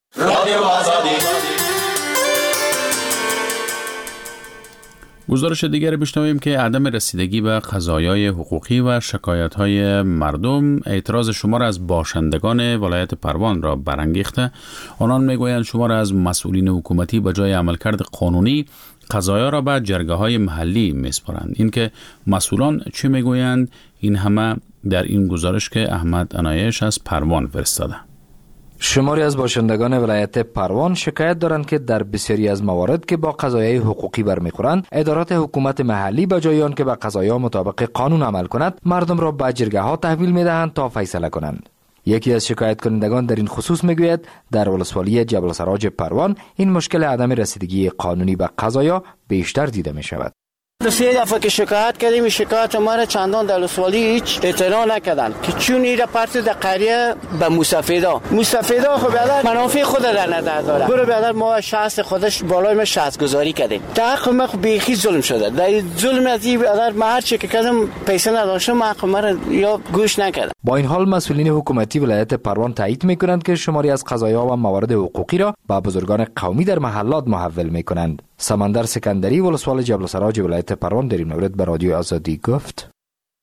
گزارش دیگر بشنویم که عدم رسیدگی به قضایای حقوقی و شکایت‌های مردم اعتراض شمار از باشندگان ولایت پروان را برانگیخته. آنان میگویند شمار از مسئولین حکومتی به جای عملکرد قانونی قضایا را به جرگه‌های محلی میسپارند. اینکه مسئولان چی میگویند این همه در این گزارش که احمد عنایش از پروان فرستاده. شماری از باشندگان ولایت پروان شکایت دارند که در بسیاری از موارد که با قضایای حقوقی برمیخورند، ادارات حکومت محلی به جای آن که به قضایا مطابق قانون عمل کند، مردم را به جرگه ها تحویل میدهند تا فیصله کنند. یکی از شکایت کنندگان در این خصوص میگوید در ولسوالی جبل سراج پروان این مشکل عدم رسیدگی قانونی به قضایا بیشتر دیده می شود. سه دفعه که شکایت کردیم، شکایت ما را چندان در ولسوالی هیچ اعتنا نکردند که چون ایره پرت در قریه به مستفیدا مستفیدا خب بیادر منافع خود در نظر داره. برو بیادر ما شخص خودش بالای ما شخص گذاری کردیم. تا حق ما بیخی ظلم شده. در ظلم از این بیادر ما هر چی که کردم پیسه نداشتم، حق ما را یا گوش نکردم. با این حال مسئولین حکومتی ولایت پروان تایید میکنند که شماری از قضایا و موارد حقوقی را با بزرگان قومی در محلات محول میکنند. سمندر سکندری ولسوال جبل سراج ولایت پروان در این مورد به رادیو آزادی گفت: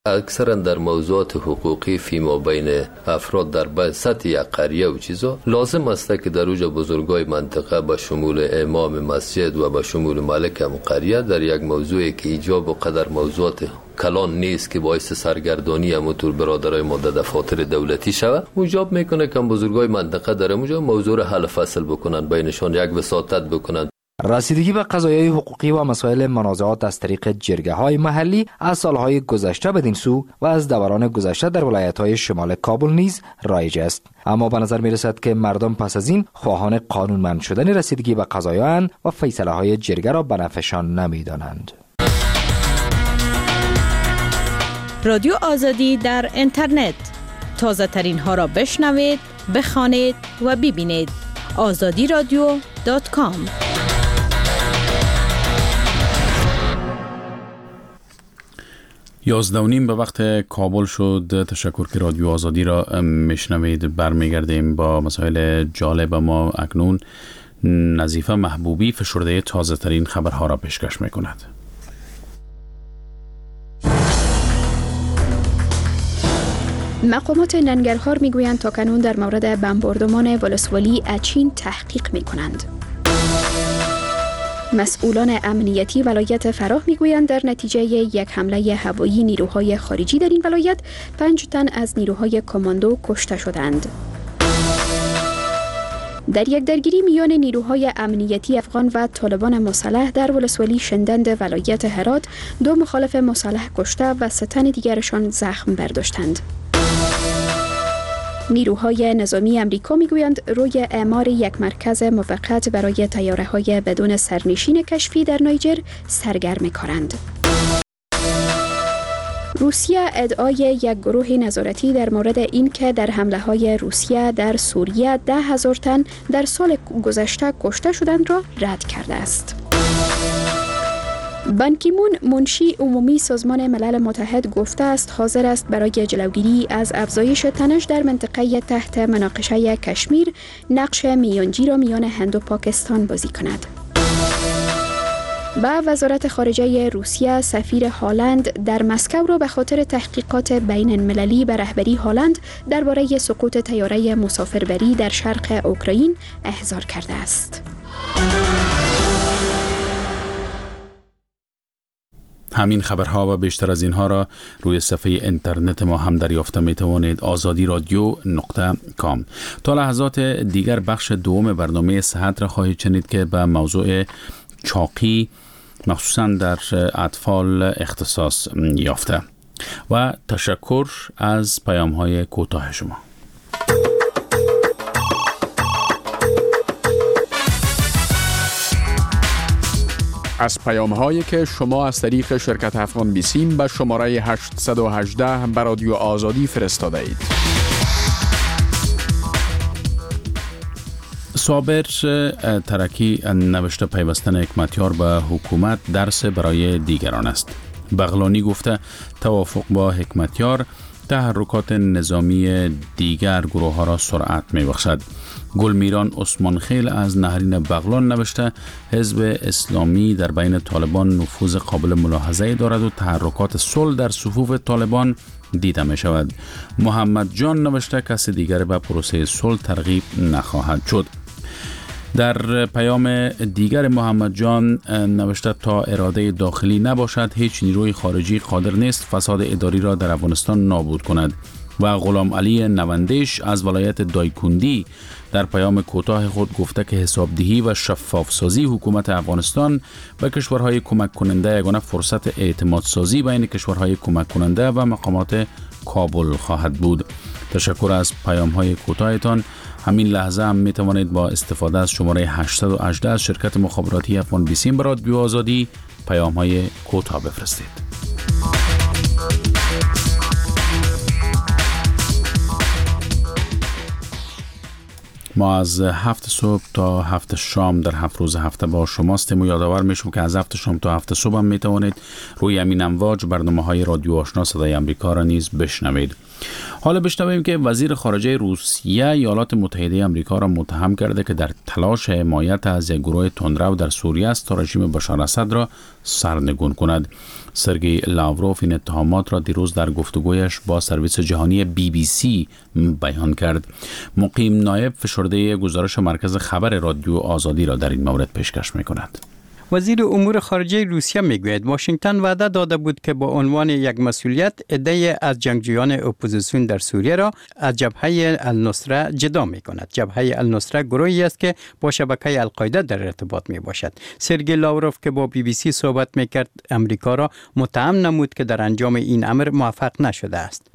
اکثرا در موضوعات حقوقی فیما بین افراد در سطح یک قریه و چیزا لازم است که در اوج بزرگای منطقه به شمول امام مسجد و به شمول ملک هم قریه در یک موضوعی که ایجاب و قدر موضوعات کلان نیست که باعث سرگردانی همونطور برادرای ما در دفاتر دولتی شود، موجب میکنه که بزرگای منطقه در اونجا موضوع رو حل فصل بکنن، بینشان یک وساطت بکنن. رسیدگی به قضایای حقوقی و مسائل منازعات از طریق جرگه های محلی از سالهای گذشته بدین سو و از دوران گذشته در ولایت های شمال کابل نیز رایج است، اما به نظر می رسد که مردم پس از این خواهان قانونمند شدن رسیدگی به قضایااند و فیصله های جرگه را به نفعشان نمی دانند. رادیو آزادی در اینترنت، تازه ترین ها را بشنوید، بخوانید و ببینید. آزادی رادیو دات کام. یازده و نیم به وقت کابل شد. تشکر که رادیو آزادی را میشنوید. برمیگردیم با مسائل جالب. ما اکنون نظیفه محبوبی فشرده تازه ترین خبرها را پیشکش میکند. مقامات ننگرهار میگویند تاکنون در مورد بمباردمان ولسوالی اچین تحقیق میکنند. مسئولان امنیتی ولایت فراه میگویند در نتیجه یک حمله هوایی نیروهای خارجی در این ولایت پنج تن از نیروهای کماندو کشته شدند. در یک درگیری میان نیروهای امنیتی افغان و طالبان مسلح در ولسوالی شندند ولایت هرات دو مخالف مسلح کشته و سه تن دیگرشان زخم برداشتند. نیروهای نظامی امریکا میگویند روی اعمار یک مرکز موقت برای طیاره‌های بدون سرنشین کشفی در نیجر سرگرم کارند. روسیه ادعای یک گروه نظارتی در مورد اینکه در حمله‌های روسیه در سوریه ده هزار تن در سال گذشته کشته شدند را رد کرده است. بان کی مون منشی عمومی سازمان ملل متحد گفته است حاضر است برای جلوگیری از افزایش تنش در منطقه تحت مناقشه کشمیر نقش میانجی را میان هند و پاکستان بازی کند. با وزارت خارجه روسیه سفیر هالند در مسکو را به خاطر تحقیقات بین المللی به رهبری هالند درباره سقوط طیاره مسافربری در شرق اوکراین احضار کرده است. همین خبرها و بیشتر از اینها را روی صفحه اینترنت ما هم دریافت می توانید. آزادی رادیو نقطه کام. تا لحظات دیگر بخش دوم برنامه صحت را خواهید شنید که به موضوع چاقی مخصوصا در اطفال اختصاص یافته. و تشکر از پیام های کوتاه شما. از پیام هایی که شما از طریق شرکت افغان بیسیم به شماره هشت یک هشت به رادیو آزادی فرستاده اید. صابر ترکی نوشته پیوستن حکمتیار به حکومت درس برای دیگران است. بغلانی گفته توافق با حکمتیار تحرکات نظامی دیگر گروه ها را سرعت می بخشد. گلمیران عثمان خیل از نهرین بغلان نوشته حزب اسلامی در بین طالبان نفوذ قابل ملاحظه دارد و تحرکات صلح در صفوف طالبان دیده می شود. محمد جان نوشته کسی دیگر به پروسه صلح ترغیب نخواهد شد. در پیام دیگر محمد جان نوشته تا اراده داخلی نباشد هیچ نیروی خارجی قادر نیست فساد اداری را در افغانستان نابود کند. و غلام علی نوندیش از ولایت دایکندی در پیام کوتاه خود گفته که حسابدهی و شفاف سازی حکومت افغانستان به کشورهای کمک کننده یگانه فرصت اعتماد سازی بین کشورهای کمک کننده و مقامات کابل خواهد بود. تشکر از پیام های کوتاهتان. همین لحظه هم می توانید با استفاده از شماره هشت یک هشت از شرکت مخابراتی افغان بیسیم برای رادیو آزادی پیام های کوتاه بفرستید. ما از هفت صبح تا هفت شام در هفت روز هفته با شماستیم و یادآور میشم که از هفت شام تا هفت صبح هم میتوانید روی همین امواج برنامه های رادیو آشنا صدای امریکا را نیز بشنوید. حالا بشنویم که وزیر خارجه روسیه ایالات متحده امریکا را متهم کرده که در تلاش حمایت از یک گروه تندرو در سوریه است تا رژیم بشار اسد را سرنگون کند. سرگئی لاوروف این اتهامات را دیروز در گفتگویش با سرویس جهانی بی بی سی بیان کرد. مقیم نایب فشرده گزارش مرکز خبر رادیو آزادی را در این مورد پیشکش می‌کند. وزیر امور خارجه روسیه میگوید واشنگتن وعده داده بود که با عنوان یک مسئولیت عده‌ای از جنگجویان اپوزیسیون در سوریه را از جبهه النصره جدا میکند. جبهه النصره گروهی است که با شبکه القاعده در ارتباط می باشد. سرگئی لاوروف که با بی بی سی صحبت میکرد امریکا را متهم نمود که در انجام این امر موفق نشده است.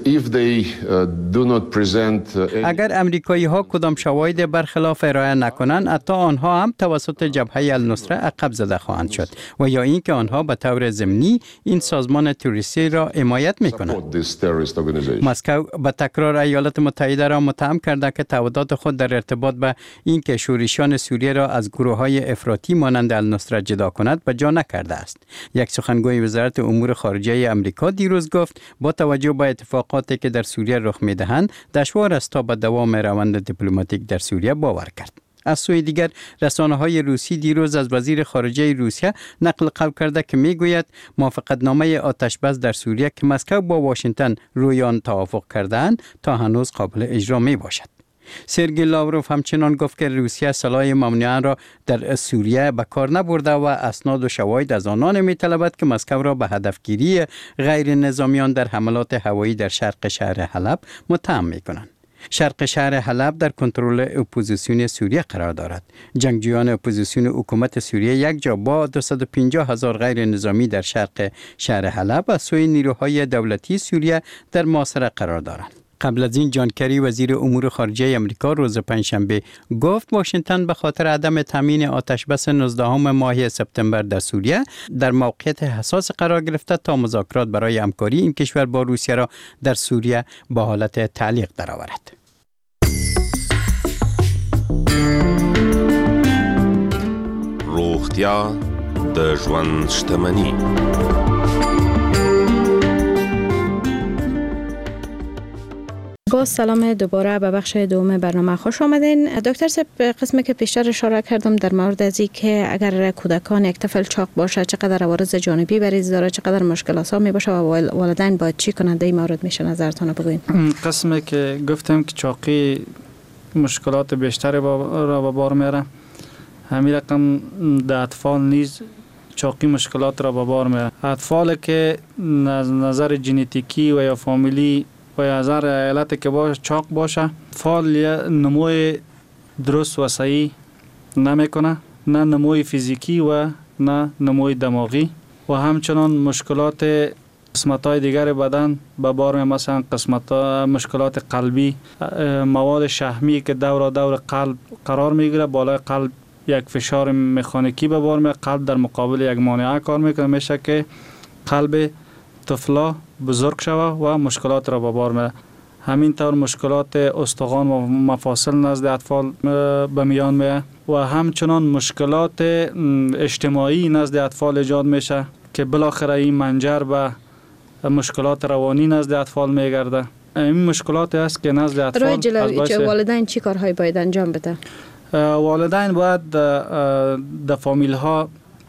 اگر امریکایی ها کدام شواهد برخلاف ارائه نکنند، حتی آنها هم توسط جبهه النصره عقب زده خواهند شد و یا اینکه آنها به طور ضمنی این سازمان تروریستی را حمایت میکنند. مسکو به تکرار ایالات متحده را متهم کرده که تعهدات خود در ارتباط به اینکه شورشیان سوریه را از گروه‌های افراطی مانند النصره جدا کند به جا نکرده است. یک سخنگوی وزارت امور خارجه آمریکا دیروز گفت با توجه به اتفاقاتی که در سوریه رخ میدهند دشوار است تا به دوام روند دیپلماتیک در سوریه باور کرد. از سوی دیگر رسانه‌های روسی دیروز از وزیر خارجه روسیه نقل قول کرده که میگوید موافقتنامه آتشبس در سوریه که مسکو با واشنگتن روی آن توافق کرده‌اند تا هنوز قابل اجرا می باشد. سرگئی لاوروف همچنان گفت که روسیه سلاح ممنوعه را در سوریه به کار نبرده و اسناد و شواهد از آنان می‌طلبد که مسکو را به هدفگیری غیر نظامیان در حملات هوایی در شرق شهر حلب متهم می‌کنند. شرق شهر حلب در کنترل اپوزیسیون سوریه قرار دارد. جنگجویان اپوزیسیون حکومت سوریه یک جا با دویست و پنجاه هزار غیر نظامی در شرق شهر حلب از سوی نیروهای دولتی سوریه در محاصره قرار دارند. قبل از این جان کری وزیر امور خارجه آمریکا روز پنجشنبه گفت واشنگتن به خاطر عدم تامین آتشبس نوزدهم ماه سپتامبر در سوریه در موقعیت حساس قرار گرفته تا مذاکرات برای همکاری این کشور با روسیه را در سوریه به حالت تعلیق درآورد. روغتیا د ژوند شتمني. با سلام دوباره به بخش دوم برنامه خوش آمدین. دکتر صاحب، قسمی که پیشتر اشاره کردم در مورد از که اگر کودکان یک طفل چاق باشه چقدر عوارض جانبی بریز داره، چقدر مشکلات ها می باشه و والدین باید چی کنند، در این مورد میشه نظرتون بگوین. قسمی که گفتم که چاقی مشکلات بیشتری را به بار میاره، همین رقم در اطفال نیز چاقی مشکلات را به بار میاره. اطفال که نظر ژنتیکی و یا فامیلی و یا از هر علتی که باشه چاق باشه، فال نموی درست و صحیح نمیکنه، نه نموی فیزیکی و نه نموی دماغی و همچنان مشکلات قسمت‌های دیگر بدن به بار میاره، مثلا قسمت مشکلات قلبی، مواد شحمی که دور دور قلب قرار میگیره، بالای قلب یک فشار مکانیکی به بار میاره، قلب در مقابل یک مانعه کار میکنه، میشه که قلب طفلا بزرگ شوه و مشکلات را به بار میاره. همین طور مشکلات استخوان و مفاصل نزد اطفال به میان میاد و همچنان مشکلات اجتماعی نزد اطفال ایجاد میشه که بالاخره این منجر به مشکلات روانی نزد اطفال میگرده. این مشکلات است که نزد اطفال رای جلوی والدین چی کارهایی باید انجام بده؟ والدین باید در فامیل ها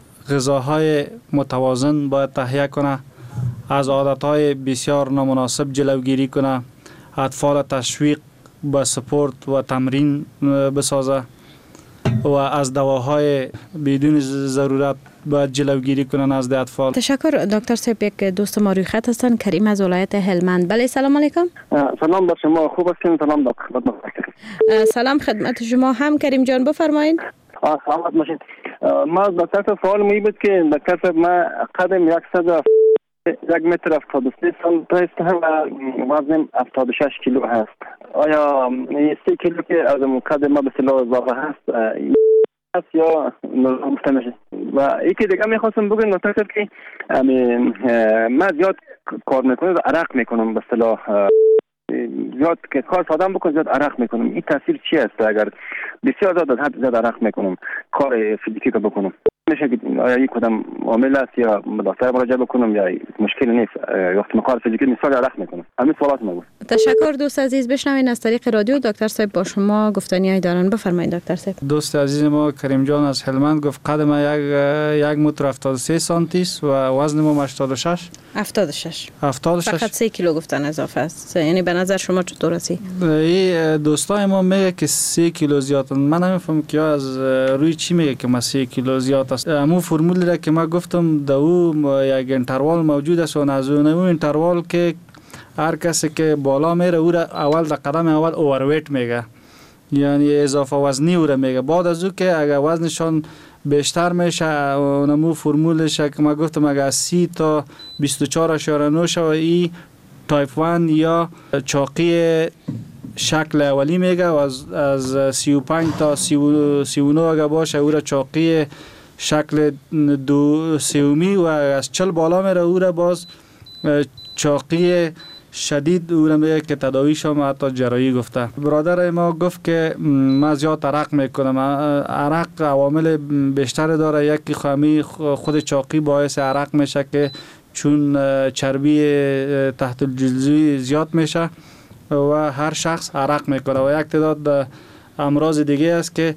غذاهای متوازن باید تهیه کنه، از عادتهای بسیار نامناسب جلوگیری کنه، اطفال تشویق به سپورت و تمرین بسازه و از دواهای بدون ضرورت باید جلوگیری کنن از اطفال. تشکر دکتر صاحب. یک دوست ما روی خط هستن، کریم از ولایت هلمند. بله، سلام علیکم. سلام بر شما، خوب هستین؟ سلام دکتر. سلام خدمت شما. هم کریم جان بفرمایید. سلامت باشید. ما دکتر سوال می بود که دکتر صاحب ما قدم صد یک متر هفتاد و سه سانتی متر هم و وزنم هفتاد و شش کیلو هست. آیا سه کیلو که از قدم ما به اصطلاح اضافه هست است یا گفته میشه؟ و یکی دیگه میخواستم بگم دکتر صاحب که من زیاد کار میکنم و عرق میکنم، به اصطلاح زیاد که کار سادم بکنم زیاد عرق میکنم. این تاثیر چی است اگر بسیار زیاد از حد زیاد عرق میکنم کار فیزیکی که بکنم؟ میشه که آیا یک کدام عامل است یا دکتر مراجعه بکنم یا مشکل نیست؟ وقتی کار فیزیکی مثال عرق میکنم. همین سوالات ما بود. تشکر دوست عزیز. بشنوین از طریق رادیو دکتر صاحب با شما گفتنیای دارن. بفرمایید دکتر صاحب. دوست عزیز ما کریم جان از هلمند گفت قد ما یک یک متر هفتاد و سه سانتی است و وزن ما هشتاد و شش. هفتاد و شش. هفتاد و شش. فقط سه کیلو گفتن اضافه است. یعنی به نظر شما چطور است؟ این دوستای ما میگه که سه کیلو زیاد. من نمیفهمم که از روی چی میگه که ما سه کیلو زیاد است. همون فرمولی را که ما گفتم دو یک اینتروال موجود است و از اون اینتروال که هر کسی که بالا میره او را اول در قدم اول اوورویت میگه، یعنی اضافه وزنی او را میگه. بعد از او که اگر وزنشان بیشتر میشه اونمو فرمولش که ما گفتم اگر سی تا بیست و چهار اشاره نه شو ای تایپ یک یا چاقی شکل اولی میگه و از از سی و پنج تا سی و نه اگر باشه او را چاقی شکل دو سومی و از چل بالا میره او را باز چاقی شدید او را میگه که تداویش هم حتی جراحی گفته. برادر ما گفت که من زیاد عرق میکنم. عرق عوامل بیشتر داره. یکی خامی خود چاقی باعث عرق میشه که چون چربی تحت الجلدی زیاد میشه و هر شخص عرق میکنه و یک تعداد امراض دیگه است که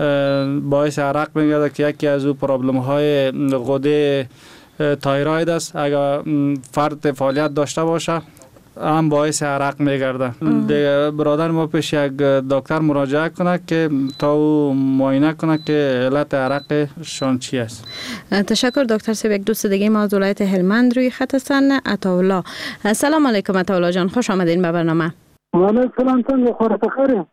باعث عرق میگرده که یکی از او پرابلم های غده تایروید است. اگر فرد فعالیت داشته باشه هم باعث عرق میگرده. برادر ما پیش یک دکتر مراجعه کنه که تا او معاینه کنه که علت عرق شان چی است. تشکر دکتر صاحب. یک دوست دیگه ما از ولایت هلمند روی خط هستن. عطاالله. سلام علیکم عطاالله جان، خوش آمدین به برنامه. و علیکم السلام. تنگ خورت بخیر.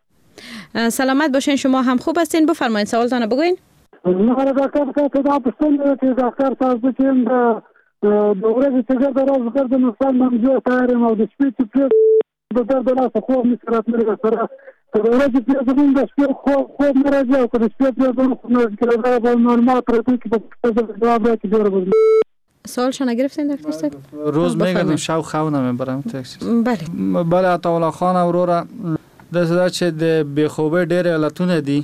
سلامت باشین. شما هم خوب هستین؟ بفرمایید سوالتان بگوین. نه دکتر صاحب دا پسند که دکتر صاحب بچین دا دوره چې ګر راز ګر د نقصان منځو تارم او د سپیټ په د درد لا خو می سره تر سره دوره چې په زمون د سپیټ خو خو مرجع او د سپیټ په نو کې دا نورمال پرته کې په جواب کې ډیر سوالش نگرفتین دکتر صاحب؟ روز میگردم شو خونه میبرم تاکسی. بله بله عطاالله خان اورورا دسته چې د بخوبه ډېر علتونه دي.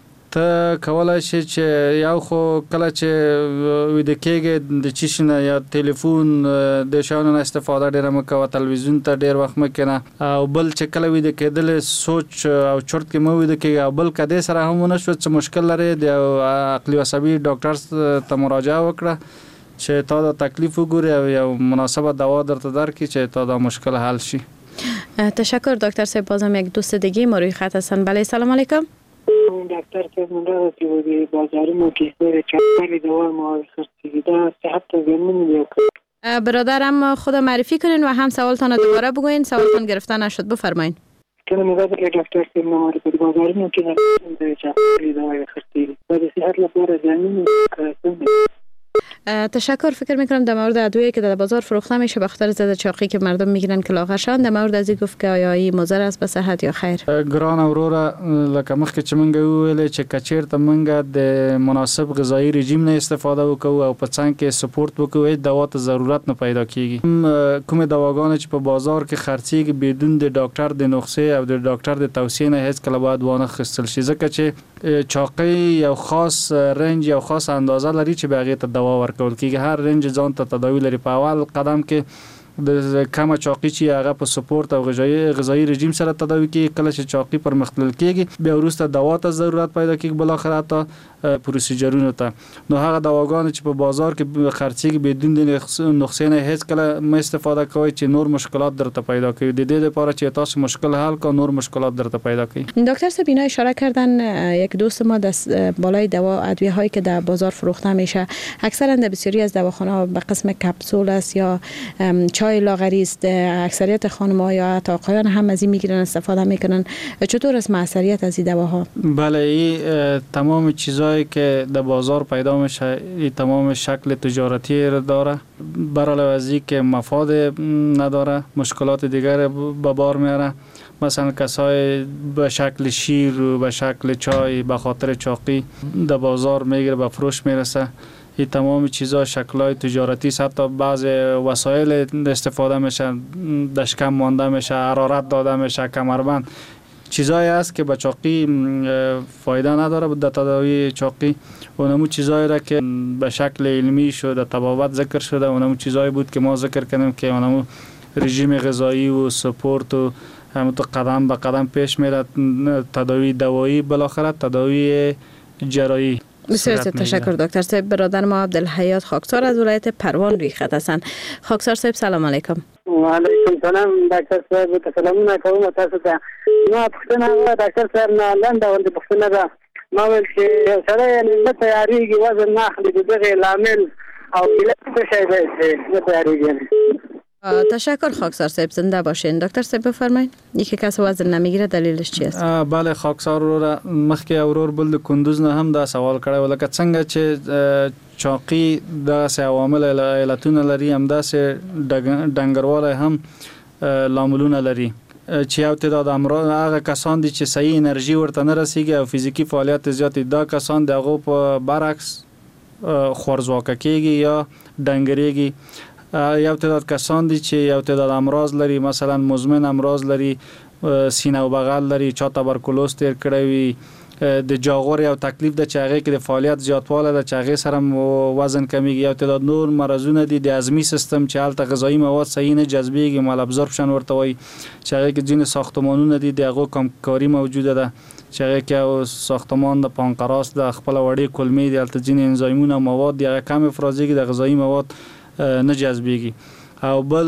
ته کولای شي چې یو خو کله چې ویده کېږي د چیشنه یا تلیفون د شاونو نه استفاده ډېره مه کوه، تلویزیون ته ډېر وخت مه کښېنه، او بل چې کله ویده کېدل سوچ او چرت کې مه ویده کېږي، او بل که دې سره هم ونه شوه څه مشکل لرې د عقلي عصبي ډاکټر ته مراجعه وکړه چې تا دا تکلیف وګوري او یو مناسبه دوا درته درکړي چې تا دا مشکل حل شي. تشکر دکتر صاحب. بازم یک دوست دیگه ما روی خط هستن. بله سلام علیکم. دکتر صاحب من را که بازاری ما که چاپاری دوا ما خرسیگی دا صحت زمین لیو کرد. برادرم خود معرفی کنین و هم سوالتان دوباره بگوین. سوالتان گرفته نشد، بفرمایین. کنه میگه که دکتر صاحب ما را بازاری ما که چاپاری دوا خرسیگی دا صحت لپاره زمین کرد. تشکر. فکر میکنم در مورد ادویه که در بازار فروخته میشه به خاطر زده چاقی که مردم میگیرن که لاغر شون، در مورد ازی گفت که آیا این مضر است به صحت یا خیر؟ ګران اورورا لکه مخکې چې مونږ ویل چې کچیرته مونږ د مناسب غذایی رژیم نه استفاده وکړو او په څنګ کې سپورت وکړو هیڅ دوا ته ضرورت نه پیدا کیږي. کومه دواګانې چې په بازار کې خرڅيږي بدون د ډاکټر د نسخې او د ډاکټر د توصیې نه هیڅ کله باید وانه خستل شي، ځکه چې چاقی یو خاص رنج یو خاص اندازه لري چې به هغه ته دوا ورکول کیږي. هر رنج ځان ته تداوی لري. په اول قدم کې د کم چاقی چې هغه په سپورت او غذایی غذایی رژیم سره تداوی کیږي. کله چې چاقی پر مختل کیږي بیا وروسته دوا ته ضرورت پیدا کیږي، بل اخر حتی پروسیجرونو ته. نو هغه دواګان چې په بازار کې خرڅيږي بدون د نسخې نه هیڅ کله م استفاده کوي چې نور مشکلات درته پیدا کوي. د دې لپاره چې تاسو مشکل حل کا نور مشکلات درته پیدا کوي. دکتر صاحب اینا اشاره کردن یک دوست ما دست بالای دوا ادویه هایی که در بازار فروخته میشه اکثرا در بسیاری از دواخانه به قسم کپسول است یا چای لاغری است. اکثریت خانم‌ها یا حتی آقایان هم از این میگیرن استفاده میکنن. چطور است موثریت از این دواها؟ بله این تمام چیزا که در بازار پیدا میشه این تمام شکل تجارتی داره، برای وضعی که مفاد نداره، مشکلات دیگر به بار میاره. مثلا کسای به شکل شیر و به شکل چای به خاطر چاقی در بازار میگیره به فروش میرسه. این تمام چیزا شکل‌های تجارتی است، حتی بعض وسایل استفاده میشه، دشکم مانده میشه، حرارت داده میشه، کمربند، چیزایی است که به چاقی فایده نداره در تداوی چاقی. اونمو چیزایی را که به شکل علمی شده تبابت ذکر شده، اونمو چیزایی بود که ما ذکر کردیم که اونمو رژیم غذایی و سپورت و همونطور قدم به قدم پیش میره، تداوی دوایی، بالاخره تداوی جراحی. بسیار تشکر دکتر صاحب. برادر ما عبدالحیات خاکسار از ولایت پروان روی خط هستند. خاکسار صاحب سلام علیکم. و علیکم سلام دکتر صاحب، سلامونه کوم تاسو ته. ما پښتنه دکتر صاحب نه لاندې ول پښتنه ده، ما ول چې سره نه تیاریږي وزن نه اخلي دغه لامل او کله څه شي به نه تیاریږي. تشکر خاکسار صاحب، زنده باشین. دکتر صاحب بفرمایید یکی کس وزن نمیگیره دلیلش چی است؟ بله خاکسار رو مخکې اورور بل د کندوز نه هم دا سوال کړی ولکه څنګه چې چاقی دا سه عوامل علتونه لري، هم دا سه ډنګرواله هم لاملونه لري چې یو تعداد امراض هغه کسان دي چې صحیح انرژي ورته نه رسیږي او فزیکی فعالیت زیات، دا کسان دغه په برعکس خورزواکه کېږي یا ډنګرېږي. یو تعداد کسان دي چې یو تعداد امراض لري، مثلا مزمن امراض لري، سینه و بغل لري، چا تبرکلوز تیر کړی وي، د جاغور یو تکلیف د چاغې کې د فعالیت زیاتواله د چاغې سره وزن کمیږي. یو تعداد نور مرزونه دي د هضمي سیستم چې هلته غذایی مواد صحیح نه جذبېږي، مال ابزورپشن ورته وایي، چې هغې کې ځینې ساختمانونه دي د هغو کمکاري موجوده ده، چې هغې کې یو ساختمان د پانکراس د خپله وړې کلمې دي، هلته ځینې انزایمونه مواد دي هغه کم افرازېږي، د غذایی مواد نه جذبېږي. او بل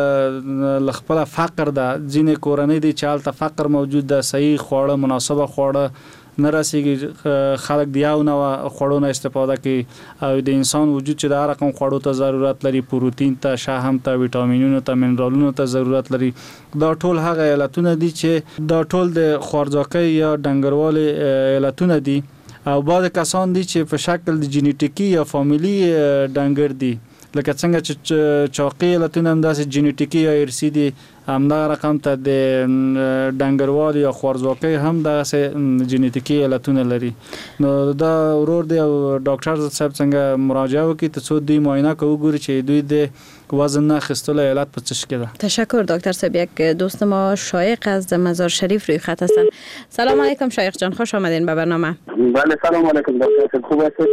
لخپله فقر ده، ځینې کورنۍ دي چې هلته فقر موجود ده، صحیح خواړه مناسبه خواړه نه رسیږي، خلک د یو نوع خوړو نه استفاده کوي او د انسان وجود چې د هر رقم خوړو ته ضرورت لري، پروتین ته، شحم ته، ویټامینونو ته، منرالونو ته ضرورت لري، دا ټول هغه علتونه دي چې دا ټول د خوارځواکۍ یا ډنګروالي علتونه دي. او بعض کسان دي چې په شکل د جینیټیکي یا فامیلی ډنګر دي، لکه څنګه چې چاقی علتونه هم داسې جینیټیکي یا ارثي دي، همدغه رقم ته د ډنګروالي یا خوارځواکۍ هم داسې جینیټیکي علتونه لري. نو دا ورور دی او ډاکټر صاحب څنګه مراجعه وکړي تر څو دوی معاینه کوي وګوري چې دوی د وزن نه اخیستلو علت په څه کې ده. تشکر دکتر صاحب. یک دوست ما شایق از مزار شریف روی خط هستند. سلام علیکم شایق جان، خوش آمدین به برنامه. بله سلام علیکم دکتر صاحب، خوب هستید؟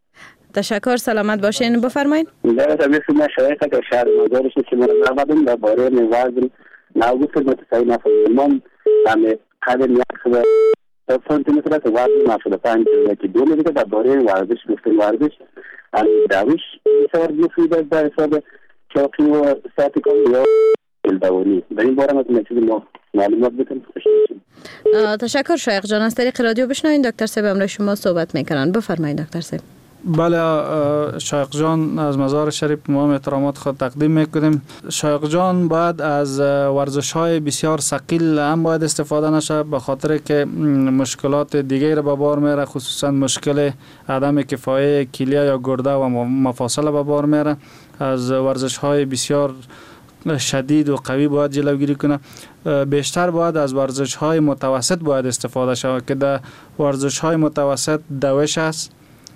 تشکر، سلامت باشین. بفرمایید. در طبیعت ما شایقه که شهر مزارش که من آمدم در باره وزن ناگفت متساوی نفسمان همه قدم یک سوه دو سانتیمتر تا وزن نفسد پنج که دو میده در باره ورزش گفتن ورزش داویش بسیار مفید در حساب چاقی و ساعتی کن یا الدوانی. در این باره مثل چیزی ما معلومات بکنم خوش باشیم. تشکر شایق جان. از طریق رادیو بشنوین دکتر صاحب امروز شما صحبت میکنن. بفرمایید دکتر صاحب. بله شایق جان، از مزار شریف ما هم احترامات خود تقدیم میکنیم. شایق جان باید از ورزش های بسیار ثقیل هم باید استفاده نشه، به خاطر که مشکلات دیگه را به بار میره، خصوصا مشکل عدم کفایه کلیه یا گرده و مفاصل به بار میره. از ورزش های بسیار شدید و قوی باید جلوگیری کنه. بیشتر باید از ورزش های متوسط باید استفاده شود که در ورزش های متوسط دوش است،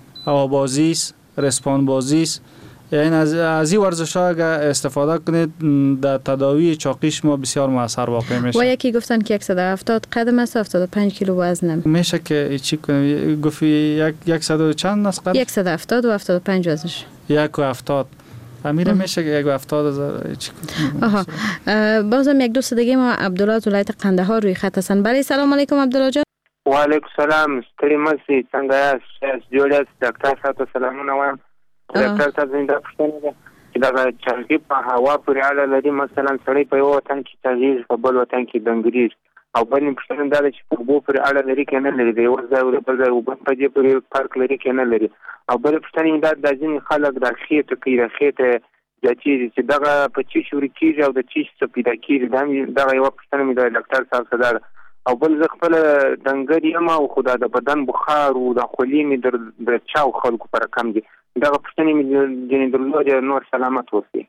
آوازی است، رسپان بازی است. یعنی از از این ورزش‌ها اگر استفاده کنید در تداوی چاقیش ما بسیار موثر واقع میشه. و یکی گفتن که صد و هفتاد قدم است، هفتاد و پنج کیلو وزنم. میشه که چی کنیم؟ گفتی یک صد و چند است قد؟ صد و هفتاد و هفتاد و پنج وزنش. یک و هفتاد. امیره میشه که یک و هفتاد هزار چی کنیم؟ آها. بازم یک دوست دیگه ما عبدالله از ولایت قندهار روی خط هستن. بله سلام علیکم عبدالله جان. و علیکم سلام، ستړي مسی څنګه یاست؟ جوړ یاست؟ ډاکټر صاحب ته سلامونه وایم. ډاکټر صاحب زنده پوښتنه ده چې دا چاقي په هوا پورې اړه لري، مثلا سړی په یو وطن کې چاغېږي په بل وطن کې ډنګرېږي، او بلې پوښتنه دا ده چې په اوبو پورې اړه لري که نه لري، د یو ځای د بل ځای اوبه په دې پورې فرق لري که نه لري. او بلې پوښتنه مې دا دا ځینې خلک دا خېټه کوي، دا خېټه زیاتېږي چې دغه په چیش ورکېږي او د چیش څه پیدا کېږي، دا دغه یوه پوښتنه مې د ډاکټر صاحب څخه ده. او بل زه خپله ډنګر یم او خو دا د بدن بخار و دا خولې مې د چاو خلکو پر کم دي. دغه پوښتنې مې ځینې درلودې، نور سلامت اوسئ.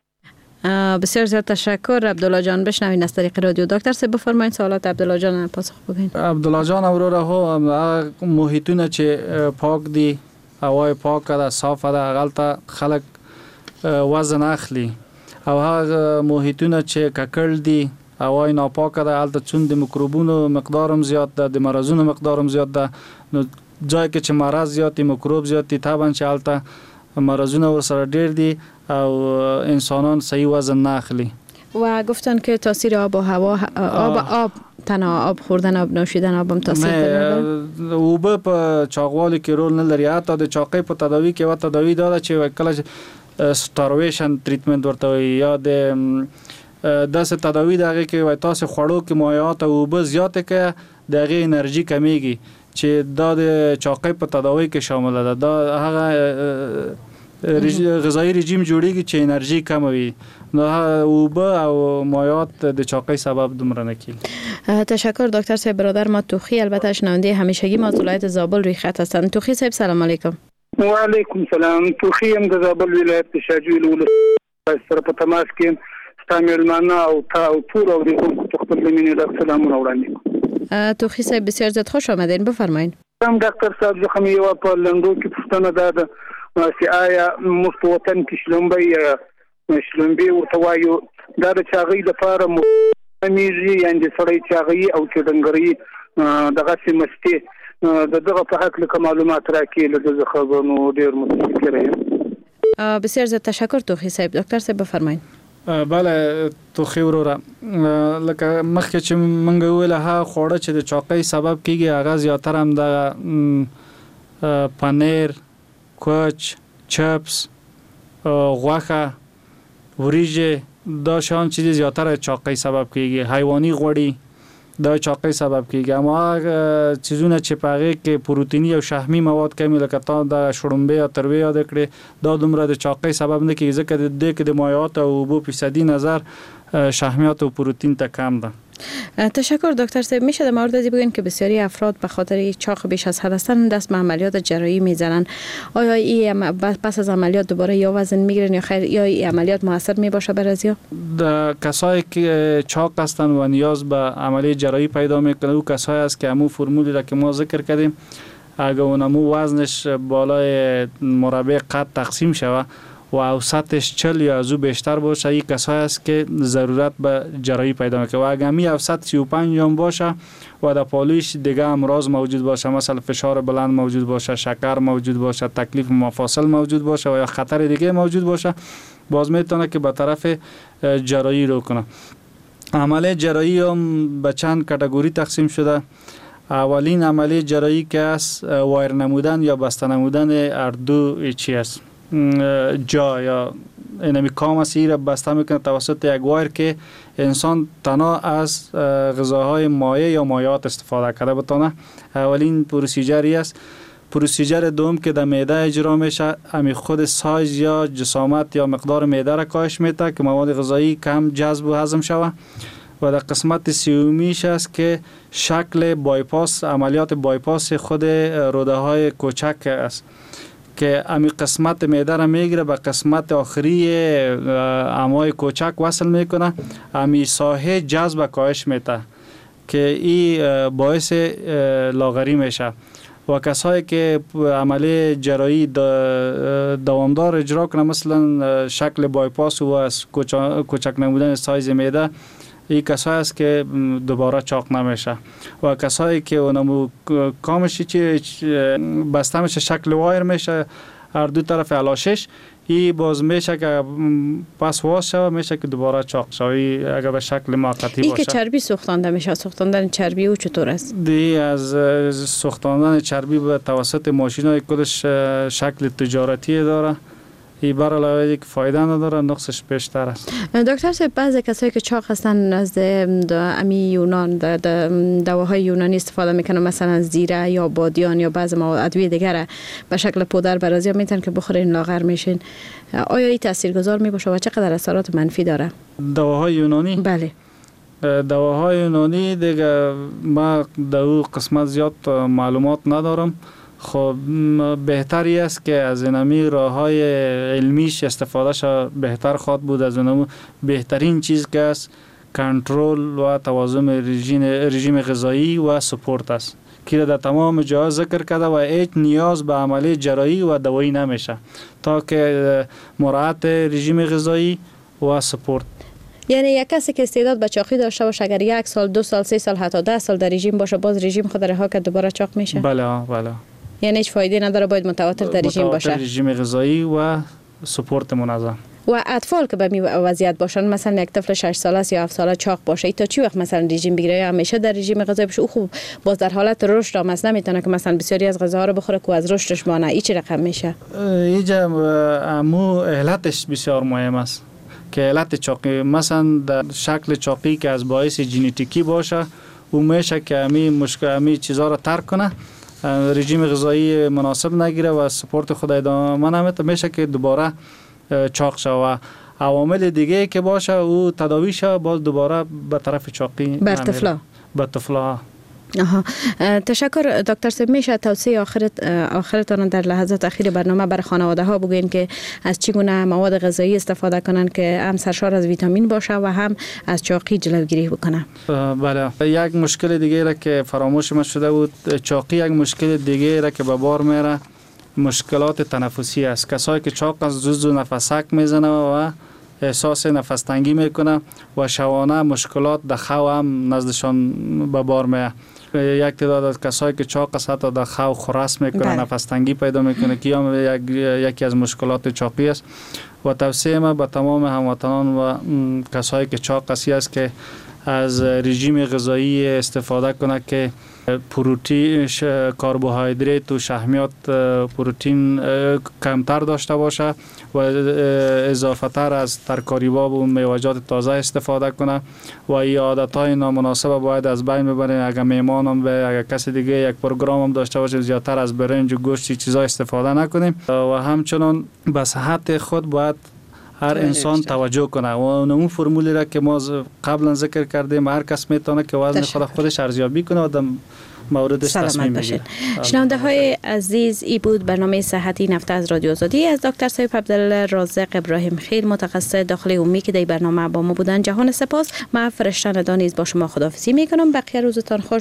بسیار زیاد تشکر عبدالله جان. بشنوین از طریق رادیو. دکتر صاحب بفرمایید سوالات عبدالله جان پاسخ بدین. عبدالله جان اوراره ها محیطونه چې پاک دي هوای پاک ده، صاف ده، غلطه خلک وزن اخلي او هغه محیطونه چې ککړ دي، هوای ناپاکه ده، هلته چون د میکروبونو مقدارم زیات ده، د مرضونو مقدارم زیات ده. نو جای که چې مرض زیات دي، میکروب زیات دي، طبعا چې هلته مرضونه ورسره ډیر دي او انسانان صحیح وزن نه اخلي. و گفتن که تاثیر آب و هوا، آب آب تنها آب خوردن، آب نوشیدن آبم تاثیر داره. اوبه په چاقوالي کې رول نه لري. حتی د چاقۍ په تداوی کې و تداوی داده چې کله سټارویشن ټریټمنټ ورته وي یا د داسې تداوی دغه کې وای تاسو خوړو کې مایعات او اوبه زیات کې دغه انرژي کمیږي چې دا د چاقۍ په تداوی کې شامل ده. دا هغه غذایی رژیم جوړیږي چې انرژي کم وي، نو اوبه او مایعات د چاقۍ سبب دومره نکیږي. تشکر دکتر صاحب. برادر ما توخی البته شنونده همیشگی ما ولایت زابل روی خط هستند. توخی صاحب سلام علیکم. و علیکم سلام. توخی هم د زابل ولایت د شاجوی ولایت سره په تماس کې ستامل معنا او تا او ټول او د خپل مینې د سلامونه وړاندې. توخی صاحب بسیار زیات خوش آمدین، بفرمایید. هم ډاکټر صاحب زه هم یو په لندو کې پوښتنه ده چې آیا موږ په وطن کې شلومبۍ شلومبۍ ورته وایو دا د چاغۍ لپاره میږي یعنې د سړی چاغۍ او چې ډنګرۍ دغسې مستې د دغه په حق لکه معلومات راکړي له ده څخه نو ډېر متشکره یم. بسیار زیات تشکر توخی صاحب. دکتر صاحب بفرمایید. بله توخی وروره، لکه مخکې چې موږ وویل هغه خواړه چې د چاقۍ سبب کیږي هغه زیاتره هم د پنیر، کوچ، چپس، غوښه، وریژې، دا شان چیزی زیاتره چاقۍ سبب کیږي. حیواني غوړي دا چاقۍ سبب کیږي. اما هغه چیزونه چې په هغې کې پروتیني او شحمي مواد کمی لکه تا د شړومبې یا تروې یاد کړې دا دومره د چاقۍ سبب نه کیږي ځکه د دې کې د مایعات او اوبو فیصدي نظر شحمیات و پروتین تا کم ده. تشکر دکتر صاحب. میشه در مورد ازی بگین که بسیاری افراد به خاطر چاق بیش از حد هستن دست به عملیات جراحی میزنن، آیا این پس از عملیات دوباره یا وزن میگیرن یا خیر یا این عملیات موثر میباشه بر ازیا؟ در کسایی که چاق هستن و نیاز به عملیات جراحی پیدا میکنه او کسایی است که همون فرمولی را که ما ذکر کردیم اگه اونمو وزنش بالای مربع قد تقسیم شود و اوسطش چل یا از او بیشتر باشه این کسایی است که ضرورت به جراحی پیدا میکنه. و اگه می اوسط سی و پنج هم باشه و در پالویش دیگه امراض موجود باشه، مثلا فشار بلند موجود باشه، شکر موجود باشه، تکلیف مفاصل موجود باشه و یا خطر دیگه موجود باشه، باز میتونه که به طرف جراحی رو کنه. عملیات جراحی هم به چند کاتگوری تقسیم شده. اولین عملیات جراحی که است وایر نمودن یا بسته نمودن اردو چی است جا یا اینمی کام است را بسته میکنه توسط یک وایر که انسان تنها از غذاهای مایع یا مایعات استفاده کرده بتونه. اولین پروسیجری است. پروسیجر دوم که در معده اجرا میشه امی خود سایز یا جسامت یا مقدار معده را کاهش میده که مواد غذایی کم جذب و هضم شود. و در قسمت سیومیش است که شکل بایپاس، عملیات بایپاس خود روده های کوچک است که امی قسمت معده را میگیره به قسمت آخری امعای کوچک وصل میکنه، امی ساحه جذب کاهش میده که این باعث لاغری میشه. و کسایی که عملی جراحی دوامدار اجرا کنه مثلا شکل بایپاس و از کوچک نمودن سایز معده، این کسایی است که دوباره چاق نمیشه. و کسایی که اونمو کامشی چی بسته میشه شکل وایر میشه هر دو طرف علاشش، این باز میشه که پس واس شوه میشه که دوباره چاق شوه اگر به شکل موقتی باشه. این که چربی سوختانده میشه، سوختاندن چربی او چطور است؟ دی از سوختاندن چربی به توسط ماشین های کدش شکل تجارتی داره. این برای علاوه که فایده نداره نقصش بیشتر است. دکتر صاحب بعضی کسایی که چاق هستن از امی یونان دواهای یونانی استفاده میکنن مثلا زیره یا بادیان یا بعضی مواد ادویه دیگر به شکل پودر برازی میتونن که بخورین لاغر میشین. آیا این تاثیرگذار میباشه و چقدر اثرات منفی داره؟ دواهای یونانی؟ بله. دواهای یونانی دیگه ما در اون قسمت زیاد معلومات ندارم. خب بهتری است که از اینمی راه های علمیش استفاده شد بهتر خواد بود. از اونم بهترین چیز که است کنترل و توازن رژیم رژیم غذایی و سپورت است که در تمام جاها ذکر کرده و هیچ نیاز به عملی جراحی و دوایی نمیشه تا که مراعات رژیم غذایی و سپورت. یعنی یک کسی که استعداد به چاقی داشته باشه اگر یک سال دو سال سه سال حتی ده سال در رژیم باشه باز رژیم خود رها کرد دوباره چاق میشه؟ بله بله. یعنی هیچ فایده نداره، باید متواتر در رژیم باشه. متواتر رژیم غذایی و سپورت منظم. و اطفال که به می وضعیت باشن، مثلا یک طفل شش ساله است یا هفت ساله چاق باشه، تا چی وقت مثلا رژیم بگیره یا همیشه در رژیم غذایی باشه؟ او خوب باز در حالت رشد هم مثلا نمیتونه که مثلا بسیاری از غذاها رو بخوره که از رشدش مانع. این چه رقم میشه؟ اینجا امو علتش بسیار مهم است که علت چاقی مثلا در شکل چاقی که از باعث ژنتیکی باشه او میشه که همین مشکل همین چیزا رو ترک کنه، رژیم غذایی مناسب نگیره و سپورت خود ادامه نمیده، میشه که دوباره چاق شه و عوامل دیگه که باشه او تداوی شه باز دوباره به طرف چاقی بر طفلا به طفلا. آها، تشکر دکتر صاحب. میشه توصیه آخرت آخرتان در لحظات اخیر برنامه بر خانواده ها بگین که از چگونه مواد غذایی استفاده کنن که هم سرشار از ویتامین باشه و هم از چاقی جلوگیری بکنه؟ بله، یک مشکل دیگه را که فراموش ما شده بود، چاقی یک مشکل دیگه را که به بار میره مشکلات تنفسی است. کسایی که چاق از زوزو نفسک میزنه و احساس نفس تنگی میکنه و شوانه مشکلات در خو هم نزدشان به بار میاد. یک تعداد از کسایی که چاق است حتی در خو خرس میکنه، نفس تنگی پیدا میکنه که هم یک یکی از مشکلات چاقی است. و توصیه ما به تمام هموطنان و کسایی که چاق است که از رژیم غذایی استفاده کنه که پروتئین، کربوهیدرات و شحمیات پروتئین کمتر داشته باشه و اضافه تر از ترکاری‌ها و میوه‌جات تازه استفاده کنه و این عادت‌های نامناسب باید از بین ببریم. اگر مهمان هم به اگر کسی دیگه یک پروگرام هم داشته باشه زیادتر از برنج و گوشت چیزا استفاده نکنیم و همچنان به صحت خود باید هر انسان توجه کنه و اون فرمولی را که ما قبلا ذکر کردیم هر کس میتونه که وزن خود خودش ارزیابی کنه و در موردش تصمیم بگیره. شنونده های عزیز، ای بود برنامه صحتی این هفته از رادیو آزادی از دکتر صاحب عبدالرازق ابراهیم خیل، متخصص داخلی عمومی که در برنامه با ما بودن. جهان سپاس. من فرشته دانیز با شما خداحافظی میکنم. بقیه روزتان خوش.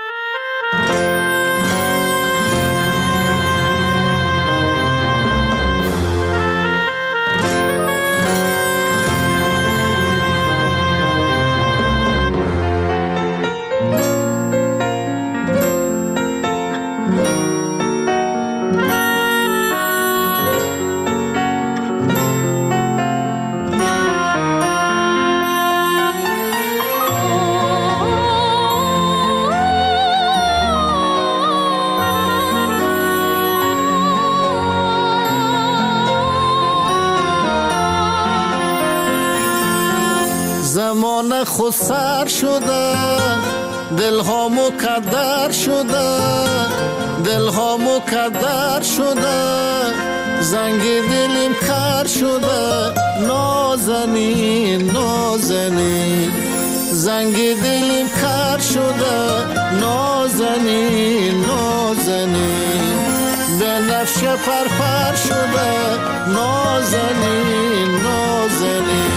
زمان خود سر شده، دل ها مکدر شده، دل ها مکدر شده، زنگ دلیم کر شده، نازنین نازنین، زنگ دلیم کر شده، نازنین نازنین، به نفش پرپر شده، نازنین نازنین.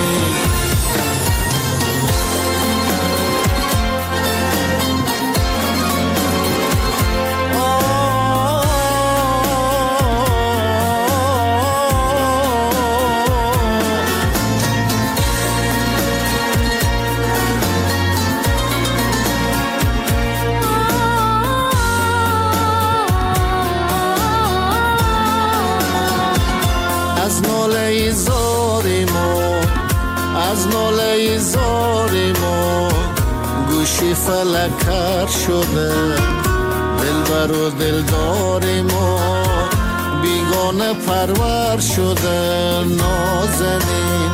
از ناله زاری ما، از ناله زاری ما، گوشی فلکر شده، دلبر و دلدار ما، بیگانه پرور شده، نازنین.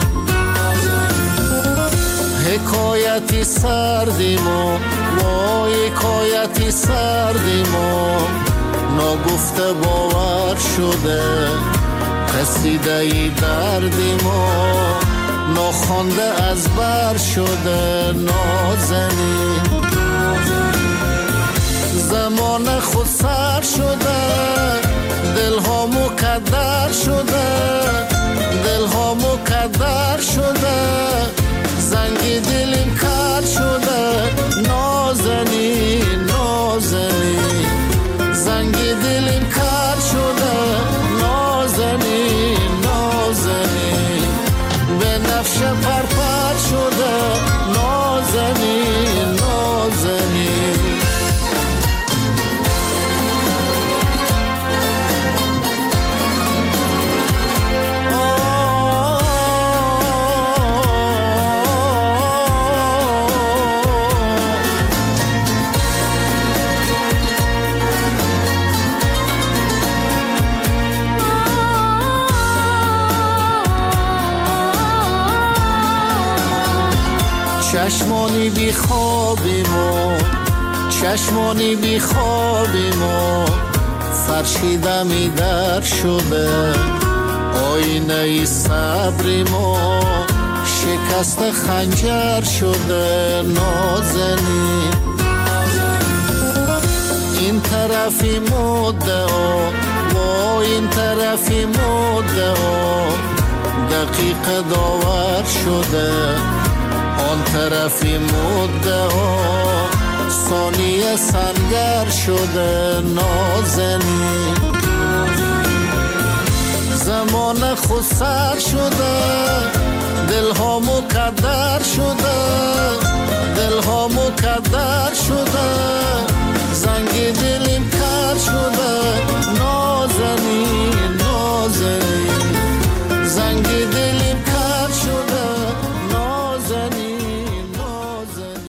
حکایتی سردی ما، وای حکایتی سردی ما، ناگفته باور شده، قصیده ای دردی ما، ناخوانده از بر شده، نازنین. زمان خود سر شده، دل ها مکدر شده، دل ها مکدر شده، زنگ دلیم کر شده، نازنین نازنین. چشمانی بی خوابی ما چشمانی بی خوابی ما فرشیده می در شده آینه ای صبری ما شکست خنجر شده نازنین این طرفی مدعا و این طرفی مدعا دقیق داور شده آن طرفی مدعا ثانیه سنگر شده نازنین زمان خود سر شده دلها مکدر شده دلها مکدر شده